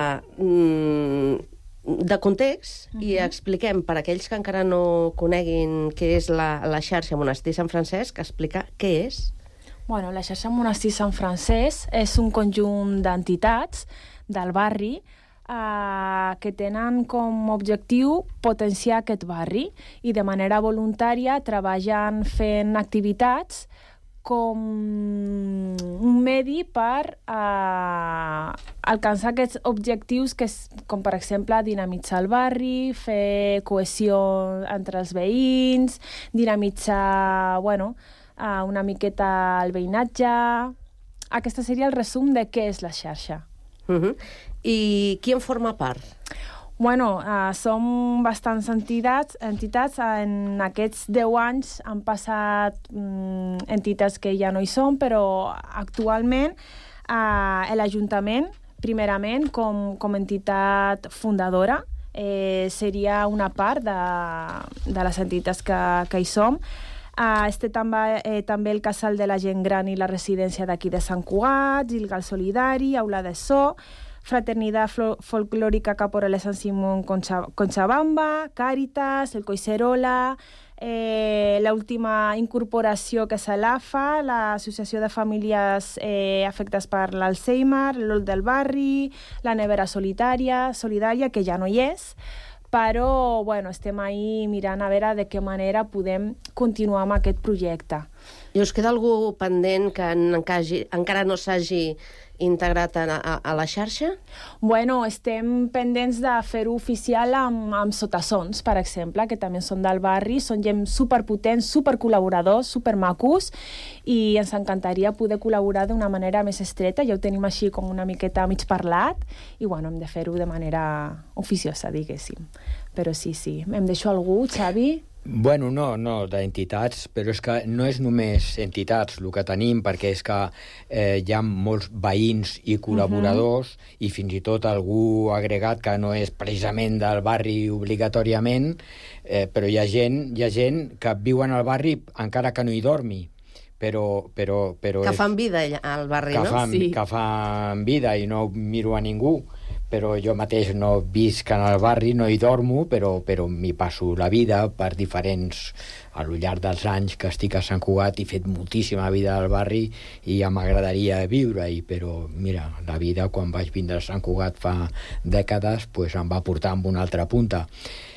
de context uh-huh. i expliquem, per aquells que encara no coneguin què és la, la xarxa Monestir Sant Francesc, explicar què és. Bueno, la xarxa Monestir Sant Francesc és un conjunt d'entitats del barri eh, que tenen com a objectiu potenciar aquest barri i de manera voluntària treballen fent activitats com un medi per eh, alcançar aquests objectius, que és, com per exemple dinamitzar el barri, fer cohesió entre els veïns, dinamitzar, bueno, eh, una miqueta el veïnatge. Aquest seria el resum de què és la xarxa. Uh-huh. I qui en forma part? Bueno, uh, som bastants entitats. entitats. En aquests deu anys han passat um, entitats que ja no hi són, però actualment uh, l'Ajuntament, primerament, com, com entitat fundadora, eh, seria una part de, de les entitats que, que hi som. Uh, este també, eh, també el Casal de la Gent Gran i la residència d'aquí de Sant Cugat, Gilgal Solidari, Aula de So, Fraternidad Folclórica Caporales San Simón Conchabamba, Càritas, el Coicerola, eh, l'última incorporació que és l'A F A, l'Associació de Famílies eh, Afectades per l'Alzheimer, l'O L del Barri, la Nevera Solitària, Solidària, que ja no hi és, però bueno, estem ahí mirant a veure de què manera podem continuar amb aquest projecte. I us queda algú pendent que encara no s'hagi integrat a, a, a la xarxa? Bueno, estem pendents de fer-ho oficial amb, amb sotassons, per exemple, que també són del barri, són gent superpotents, supercol·laboradors, supermacos, i ens encantaria poder col·laborar d'una manera més estreta. Ja ho tenim així com una miqueta mig parlat, i bueno, hem de fer-ho de manera oficiosa, diguéssim. Però sí, sí. Em deixo algú, Xavi? Bueno, no, no, d'entitats, però és que no és només entitats el que tenim, perquè és que eh, hi ha molts veïns i col·laboradors, uh-huh. i fins i tot algú agregat que no és precisament del barri obligatòriament, eh, però hi ha gent, hi ha gent que viuen al barri encara que no hi dormi. Però, però, però que és, fan vida al barri, que no? Fan, sí. Que fan vida i no miro a ningú. Però jo mateix no visc en el barri, no hi dormo, però, però m'hi passo la vida per diferents... A lo llarg dels anys que estic a Sant Cugat he fet moltíssima vida al barri i ja m'agradaria viure-hi, però mira, la vida quan vaig vindre a Sant Cugat fa dècades pues, em va portar amb una altra punta.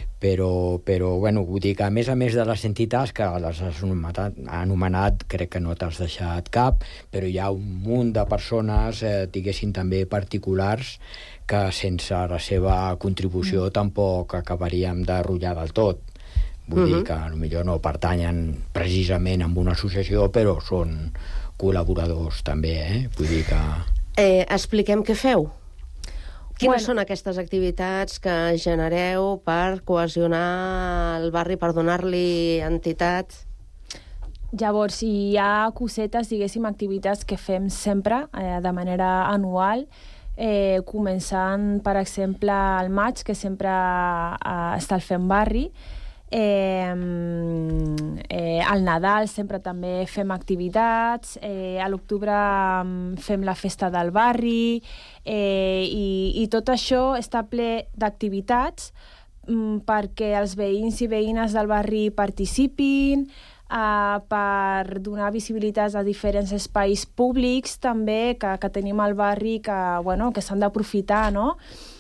Però, però bueno, vull dir que a més a més de les entitats que les has anomenat, anomenat crec que no t'has deixat cap, però hi ha un munt de persones, eh, diguéssim també particulars, que sense la seva contribució mm. tampoc acabaríem de rotllar del tot. Vull mm-hmm. dir que potser no pertanyen precisament a una associació, però són col·laboradors també, eh? Vull dir que... Eh, expliquem què feu. Quines bueno. són aquestes activitats que genereu per cohesionar el barri, per donar-li entitat? Llavors, hi ha cosetes, diguéssim, activitats que fem sempre, eh, de manera anual, eh, començant, per exemple, al maig, que sempre eh, està el Fem Barri. Eh, eh, al Nadal sempre també fem activitats, eh, a l'octubre fem la festa del barri, eh, i, i tot això està ple d'activitats mm, perquè els veïns i veïnes del barri participin, eh, per donar visibilitat a diferents espais públics també que, que tenim al barri que, bueno, que s'han d'aprofitar, no?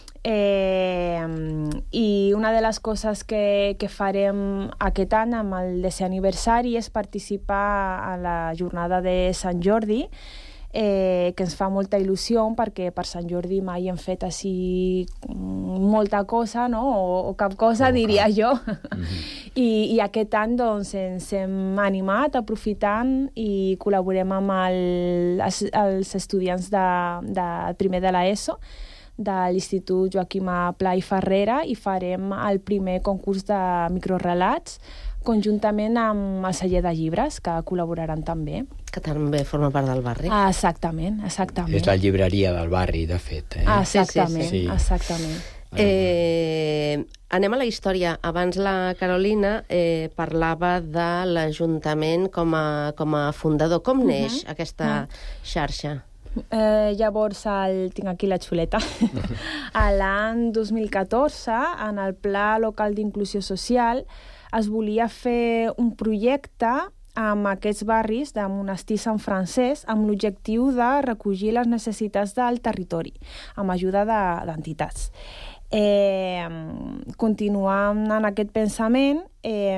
Eh, i una de les coses que, que farem aquest any amb el desè aniversari és participar a la jornada de Sant Jordi, eh, que ens fa molta il·lusió perquè per Sant Jordi mai hem fet així molta cosa, no? o, o cap cosa, oh, diria cap. jo. Mm-hmm. I, I aquest any doncs, ens hem animat aprofitant i col·laborem amb el, els, els estudiants de, de primer de l'ESO, de l'Institut Joaquim Pla i Ferrera, i farem el primer concurs de microrelats conjuntament amb el celler de llibres, que col·laboraran també. Que també forma part del barri. Ah, exactament, exactament. És la llibreria del barri, de fet. Eh? Ah, exactament, sí, sí, sí. exactament. Eh, anem a la història. Abans la Carolina eh, parlava de l'Ajuntament com a, com a fundador. Com uh-huh. neix aquesta uh-huh. xarxa? Eh, llavors, el, tinc aquí la xuleta, a l'any dos mil catorze, en el Pla Local d'Inclusió Social, es volia fer un projecte amb aquests barris de monestir Sant Francesc amb l'objectiu de recollir les necessitats del territori, amb ajuda d'entitats. Eh, continuant en aquest pensament, eh,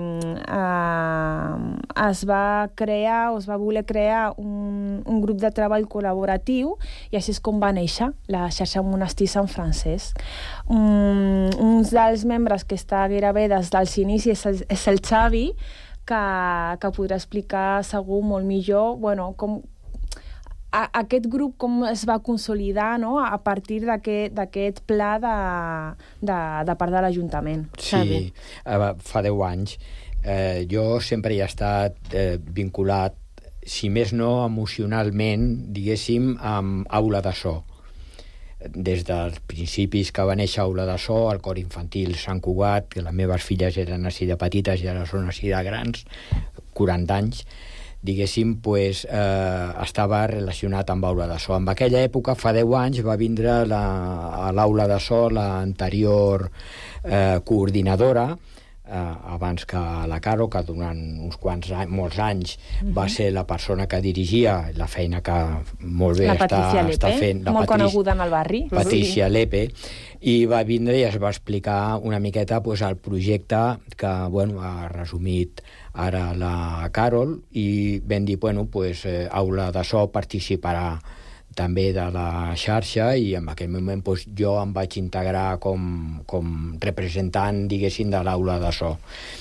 eh, es va crear o es va voler crear un, un grup de treball col·laboratiu i així és com va néixer la xarxa Monestir Sant Francesc. Um, un dels membres que està gairebé des dels inicis és el, és el Xavi, que, que podrà explicar segur molt millor, bueno, com aquest grup com es va consolidar, no?, a partir d'aquest pla de, de, de part de l'Ajuntament. Sí, fa deu anys. Eh, jo sempre he estat eh, vinculat, si més no emocionalment, diguéssim, amb Aula de So. Des dels principis que va néixer Aula de So, el cor infantil Sant Cugat, que les meves filles eren així de petites i ara són així de grans, quaranta anys, diguéssim, pues, eh, estava relacionat amb Aula de So. En aquella època, fa deu anys, va vindre la, a l'Aula de So l'anterior eh, coordinadora, eh, abans que la Caro, que durant uns quants anys, molts anys Mhm. va ser la persona que dirigia la feina que molt bé La està, Patricia Lepe, està fent. La molt Patrici- coneguda en el barri. Patricia Lepe, i va vindre i es va explicar una miqueta pues, el projecte que bueno, ha resumit ara la Carol, i vam dir, bueno, pues, eh, Aula de So participarà també de la xarxa, i en aquell moment pues, jo em vaig integrar com, com representant, diguéssim, de l'Aula de So.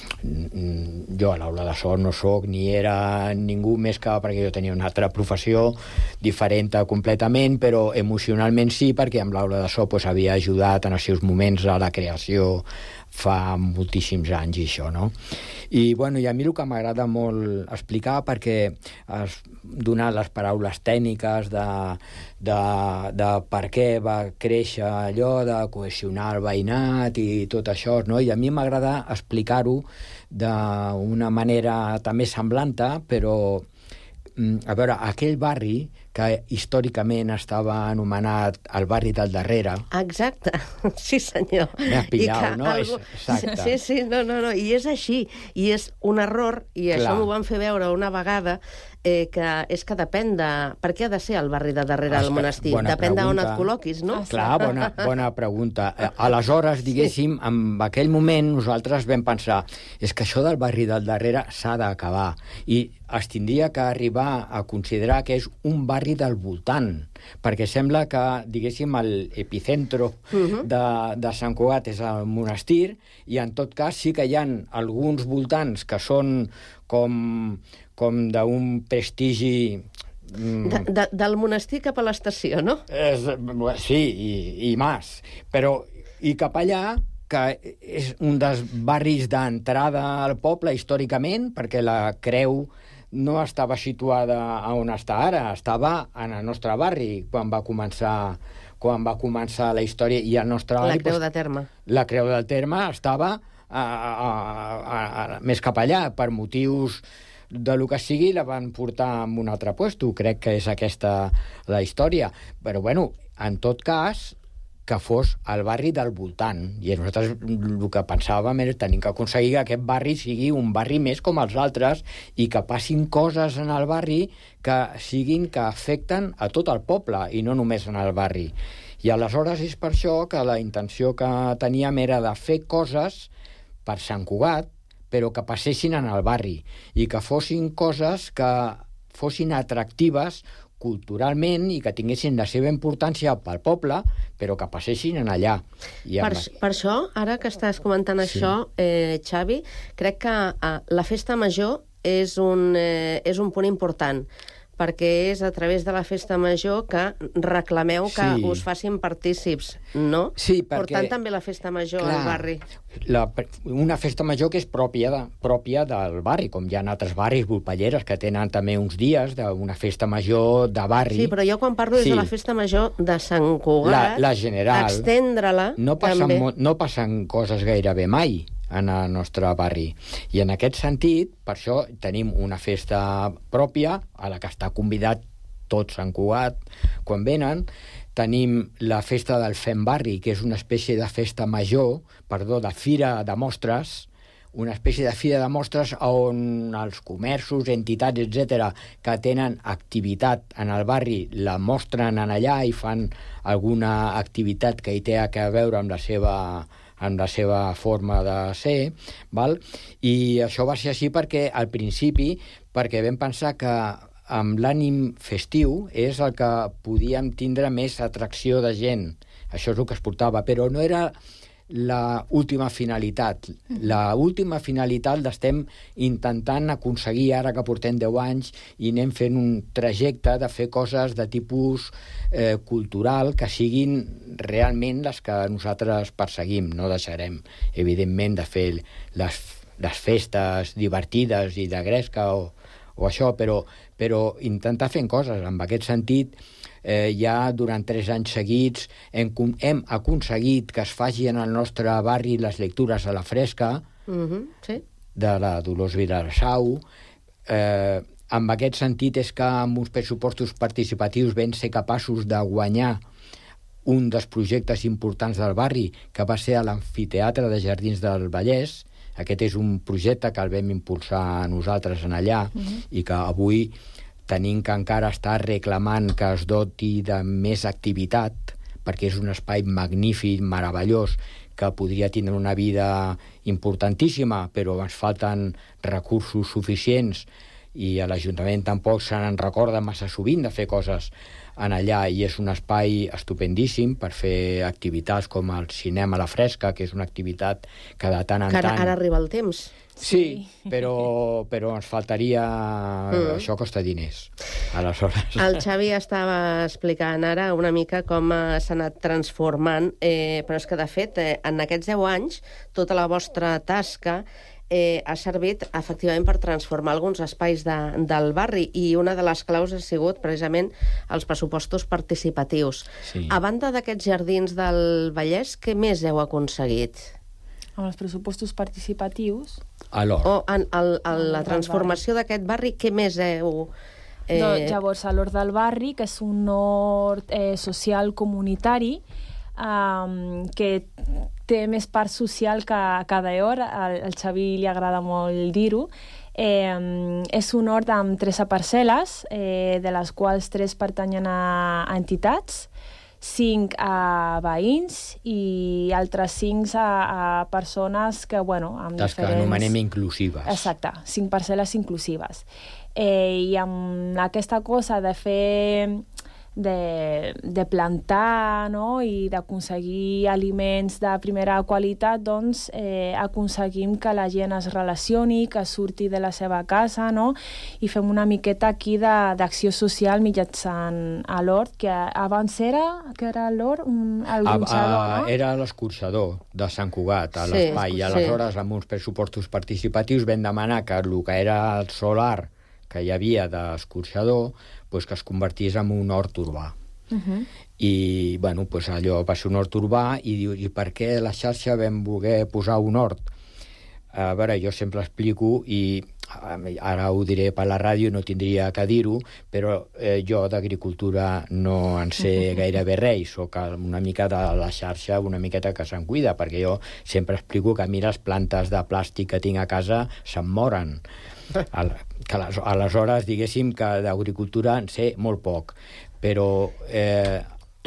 Jo a l'Aula de So no soc ni era ningú més que perquè jo tenia una altra professió diferent completament, però emocionalment sí, perquè amb l'Aula de So pues, havia ajudat en els seus moments a la creació fa moltíssims anys i això, no? I, bueno, i a mi el que m'agrada molt explicar, perquè has donat les paraules tècniques de, de, de per què va créixer allò, de cohesionar el veïnat i tot això, no? I a mi m'agrada explicar-ho d'una manera també semblanta, però, a veure, aquell barri que històricament estava anomenat el barri del darrere. Exacte, sí senyor. M'has pillat, no? Algú... Exacte. Sí, sí, no, no, no, i és així, i és un error, i Clar. això m'ho van fer veure una vegada, eh, que és que depèn de... Per què ha de ser el barri de darrere del monestir? Bona Depèn d'on pregunta. et col·loquis, no? Clar, bona, bona pregunta. Eh, Aleshores, diguéssim, en aquell moment nosaltres vam pensar és que això del barri del darrere s'ha d'acabar i es tindria que arribar a considerar que és un barri del voltant, perquè sembla que, diguéssim, l'epicentro Mhm. de, de Sant Cugat és el monestir, i en tot cas sí que hi ha alguns voltants que són com, com d'un prestigi... mm, De, de, del monestir cap a l'estació, no? És, sí, i, i més. Però, i cap allà, que és un dels barris d'entrada al poble històricament, perquè la Creu no estava situada a on està ara, estava en el nostre barri quan va començar, quan va començar la història, i el nostre La barri... Creu doncs, de Terme. La Creu del Terme estava a, a, a, a, més cap allà, per motius de lo que sigui, la van portar en un altre puesto. Crec que és aquesta la història. Però, bueno, en tot cas, que fos el barri del voltant. I nosaltres el que pensàvem era tenir que aconseguir que aquest barri sigui un barri més com els altres i que passin coses en el barri que siguin, que afecten a tot el poble i no només en el barri. I aleshores és per això que la intenció que teníem era de fer coses per Sant Cugat, però que passessin en el barri i que fossin coses que fossin atractives culturalment i que tinguessin la seva importància pel poble, però que passessin en allà. I Per, amb... per això, ara que estàs comentant Sí. això, eh, Xavi, crec que eh, la festa major és un, eh, és un punt important, perquè és a través de la festa major que reclameu que Sí. us facin partícips, no? Sí, perquè- Portant també la festa major Clar. al barri. La, una festa major que és pròpia, de, pròpia del barri, com hi ha altres barris, volpelleres, que tenen també uns dies d'una festa major de barri. Sí, però jo quan parlo és Sí. de la festa major de Sant La, Cugat, la general. extendre-la No passen, també. mo- no passen coses gairebé mai en el nostre barri. I en aquest sentit, per això tenim una festa pròpia, a la que està convidat tot Sant Cugat quan venen. Tenim la festa del Fem Barri, que és una espècie de festa major, perdó, de fira de mostres, una espècie de fira de mostres on els comerços, entitats, etcètera, que tenen activitat en el barri, la mostren en allà i fan alguna activitat que hi té a veure amb la seva amb la seva forma de ser, val? I això va ser així perquè, al principi, perquè vam pensar que amb l'ànim festiu és el que podíem tindre més atracció de gent. Això és el que es portava, però no era la última finalitat. La última finalitat l'estem intentant aconseguir ara que portem deu anys i anem fent un trajecte de fer coses de tipus eh, cultural que siguin realment les que nosaltres perseguim. No deixarem, evidentment, de fer les, les festes divertides i de gresca o, o això, però, però intentar fer coses. En aquest sentit, Eh, ja durant tres anys seguits hem, hem aconseguit que es faci en el nostre barri les lectures a la fresca, mm-hmm, sí. de la Dolors Vilarsau. Eh, en aquest sentit és que amb uns pressupostos participatius vam ser capaços de guanyar un dels projectes importants del barri, que va ser a l'amfiteatre de Jardins del Vallès. Aquest és un projecte que el vam impulsar nosaltres en allà, mm-hmm. i que avui tenim que encara estar reclamant que es doti de més activitat, perquè és un espai magnífic, meravellós, que podria tindre una vida importantíssima, però ens falten recursos suficients i a l'Ajuntament tampoc se n'en recorda massa sovint de fer coses en allà, i és un espai estupendíssim per fer activitats com el cinema a la fresca, que és una activitat que de tant en que ara, tant... ara arriba el temps. Sí, però, però ens faltaria... Mm. Això costa diners, aleshores. El Xavi estava explicant ara una mica com s'ha anat transformant, eh, però és que, de fet, eh, en aquests deu anys, tota la vostra tasca eh, ha servit, efectivament, per transformar alguns espais de, del barri, i una de les claus ha sigut, precisament, els pressupostos participatius. Sí. A banda d'aquests jardins del Vallès, què més heu aconseguit? Amb els pressupostos participatius... A l'hort. O en, en, en la transformació d'aquest barri, què més heu... Eh... No, llavors, a l'hort del barri, que és un hort eh, social comunitari, um, que té més part social que cada hort, al, al Xavi li agrada molt dir-ho. Eh, és un hort amb tretze parcel·les, eh, de les quals tres pertanyen a, a entitats, cinc a veïns i altres cinc a, a persones que, bueno, amb les diferents... que anomenem inclusives. Exacte, cinc parcel·les inclusives. Eh, I amb aquesta cosa de fer... De, de plantar, no? I d'aconseguir aliments de primera qualitat, doncs eh, aconseguim que la gent es relacioni, que surti de la seva casa, no? I fem una miqueta aquí d'acció social mitjançant a l'hort, que abans era, que era l'hort, el gronxador, no? Era l'escorxador de Sant Cugat, a sí, l'espai, i aleshores, amb uns pressupostos participatius, vam demanar que el que era el solar que hi havia d'escorxador, pues, que es convertís en un hort urbà. Uh-huh. I, bueno, pues, allò va ser un hort urbà, i diu, i per què la xarxa vam voler posar un hort? A veure, jo sempre explico, i ara ho diré per la ràdio, no tindria que dir-ho, però eh, jo d'agricultura no en sé gairebé res, soc una mica de la xarxa, una miqueta que se'n cuida, perquè jo sempre explico que a mi les plantes de plàstic que tinc a casa se'n moren. Que aleshores, diguéssim, que d'agricultura en sé molt poc, però eh,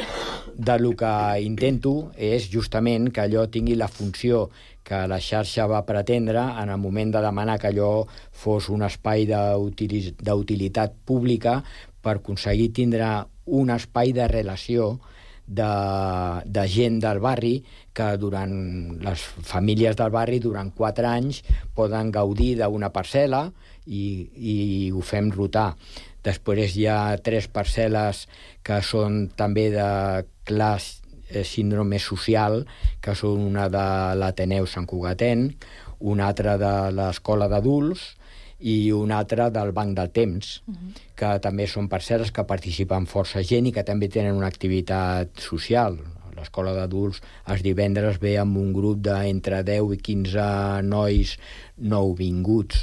de lo que intento és justament que allò tingui la funció que la xarxa va pretendre en el moment de demanar que allò fos un espai d'utilitat pública, per aconseguir tindre un espai de relació de, de gent del barri, que durant les famílies del barri durant quatre anys poden gaudir d'una parcel·la i, i ho fem rotar. Després hi ha tres parcel·les que són també de classe síndrome social, que són una de l'Ateneu Sant Cugatenc, una altra de l'Escola d'Adults i una altra del Banc del Temps, uh-huh. que també són parcel·les que participen força gent i que també tenen una activitat social. L'Escola d'Adults els divendres ve amb un grup d'entre deu i quinze nois nouvinguts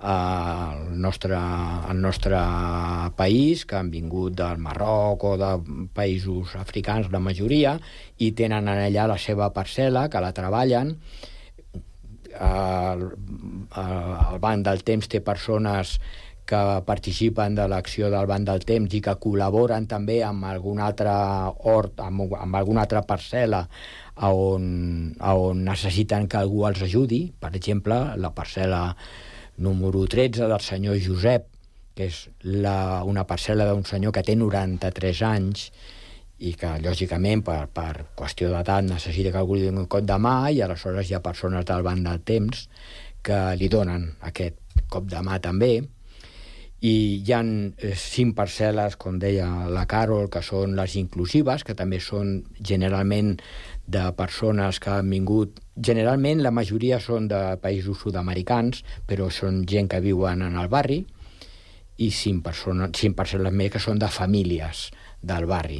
al nostre, al nostre país, que han vingut del Marroc o de països africans, la majoria, i tenen allà la seva parcel·la, que la treballen. el, el Banc del Temps té persones que participen de l'acció del Banc del Temps i que col·laboren també amb algun altre hort, amb, amb alguna altra parcel·la on, on necessiten que algú els ajudi. Per exemple, la parcel·la número tretze del senyor Josep, que és la, una parcel·la d'un senyor que té noranta-tres anys i que, lògicament, per, per qüestió d'edat necessita que algú li doni un cop de mà, i aleshores hi ha persones del Banc del Temps que li donen aquest cop de mà també. I hi ha cinc parcel·les, com deia la Carol, que són les inclusives, que també són generalment de persones que han vingut... Generalment la majoria són de països sud-americans, però són gent que viuen en el barri, i cinc, persones, cinc parcel·les més que són de famílies del barri.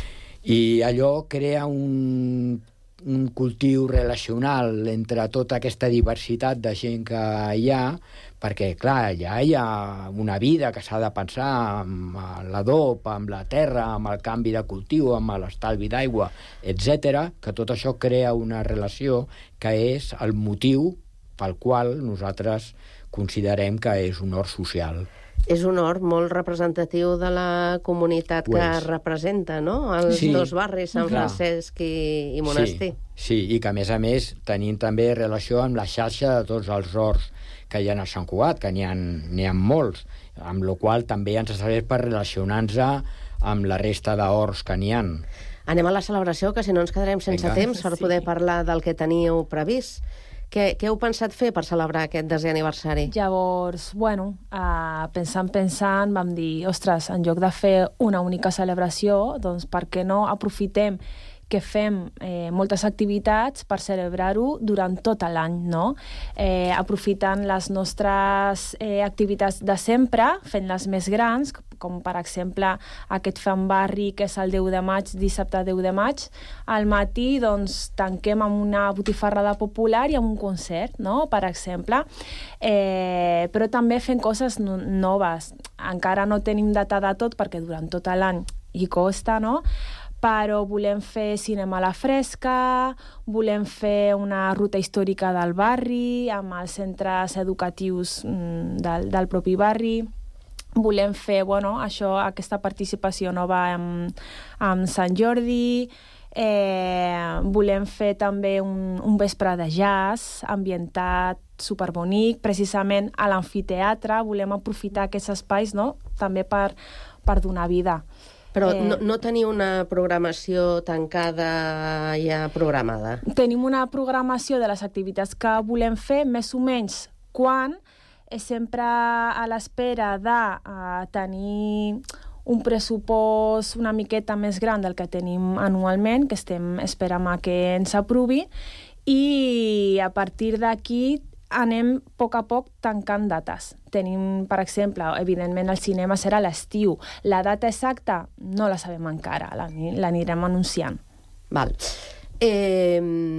I allò crea un, un cultiu relacional entre tota aquesta diversitat de gent que hi ha, perquè, clar, ja hi ha una vida que s'ha de pensar amb l'adob, amb la terra, amb el canvi de cultiu, amb l'estalvi d'aigua, etcètera, que tot això crea una relació que és el motiu pel qual nosaltres considerem que és un hort social. És un hort molt representatiu de la comunitat que es representa, no? Els sí, dos barris, Sant clar. Francesc i, i Monestir. Sí, sí, i que, a més a més, tenim també relació amb la xarxa de tots els horts que hi ha a Sant Cugat, que n'hi ha, n'hi ha molts, amb la qual també ens serveix per relacionar-nos amb la resta d'horts que n'hi ha. Anem a la celebració, que si no ens quedarem sense Vinga. temps per sí. poder parlar del que teníeu previst. Què, què heu pensat fer per celebrar aquest desè aniversari? Llavors, bueno, uh, pensant, pensant, vam dir, ostres, en lloc de fer una única celebració, doncs per què no aprofitem que fem eh, moltes activitats per celebrar-ho durant tot l'any, no? Eh, aprofitant les nostres eh, activitats de sempre, fent-les més grans, com per exemple aquest fan barri, que és el deu de maig, dissabte deu de maig, al matí doncs tanquem amb una botifarrada popular i amb un concert, no? Per exemple. Eh, però també fent coses no noves. Encara no tenim data de tot, perquè durant tot l'any hi costa, no? Però volem fer cinema a la fresca, volem fer una ruta històrica del barri, amb els centres educatius del, del propi barri. Volem fer, bueno, això, aquesta participació nova amb, amb Sant Jordi. Eh, volem fer també un, un vespre de jazz ambientat superbonic, precisament a l'amfiteatre. Volem aprofitar aquests espais, no?, també per, per donar vida. Però eh, no, no teniu una programació tancada ja programada? Tenim una programació de les activitats que volem fer, més o menys quan, és sempre a l'espera de uh, tenir un pressupost una miqueta més gran del que tenim anualment, que estem esperant a que ens aprovi, i a partir d'aquí anem a poc a poc tancant dates. Tenim, per exemple, evidentment el cinema serà a l'estiu. La data exacta no la sabem encara, l'anirem anunciant. Val. Eh,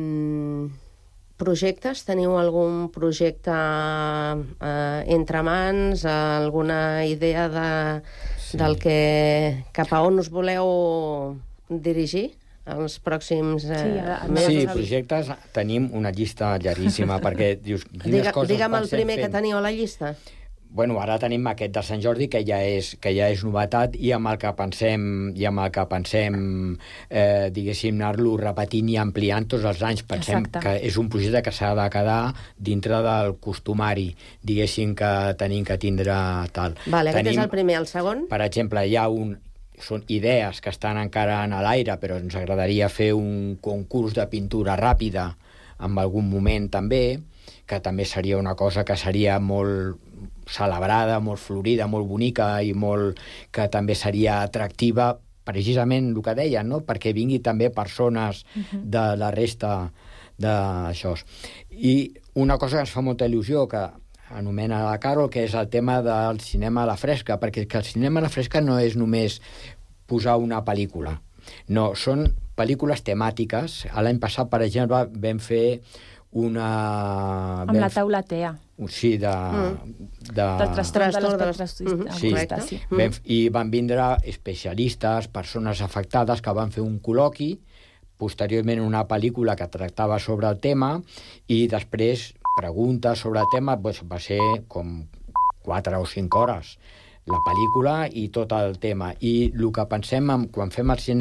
projectes? Teniu algun projecte eh, entre mans? Alguna idea de, sí. del que, cap a on us voleu dirigir? Els pròxims eh, sí, mesos. Sí, projectes, tenim una llista llarguíssima, perquè dius, quines Diga, coses digue'm el primer fent? que teniu a la llista. Bueno, ara tenim aquest de Sant Jordi, que ja és, que ja és novetat, i amb el que pensem, i amb el que pensem eh, diguéssim, anar-lo repetint i ampliant tots els anys. Pensem Exacte. que és un projecte que s'ha de quedar dintre del costumari, diguéssim, que tenim que tindre tal. Vale, tenim, aquest és el primer. El segon? Per exemple, hi ha un... Són idees que estan encara en l'aire, però ens agradaria fer un concurs de pintura ràpida en algun moment també, que també seria una cosa que seria molt celebrada, molt florida, molt bonica i molt que també seria atractiva, precisament el que deien, no? Perquè vingui també persones uh-huh. de la resta d'això. I una cosa que ens fa molta il·lusió, que anomena la Carol, que és el tema del cinema a la fresca, perquè el cinema a la fresca no és només posar una pel·lícula. No, són pel·lícules temàtiques. L'any passat, per exemple, vam fer una... Amb la taula T E A. Sí, de... Mm. de... Del trastorn de l'espectre autista. Sí, sí. Vam, i van vindre especialistes, persones afectades, que van fer un col·loqui, posteriorment una pel·lícula que tractava sobre el tema, i després preguntes sobre el tema, doncs va ser com quatre o cinc hores la pel·lícula i tot el tema. I el que pensem quan fem el cine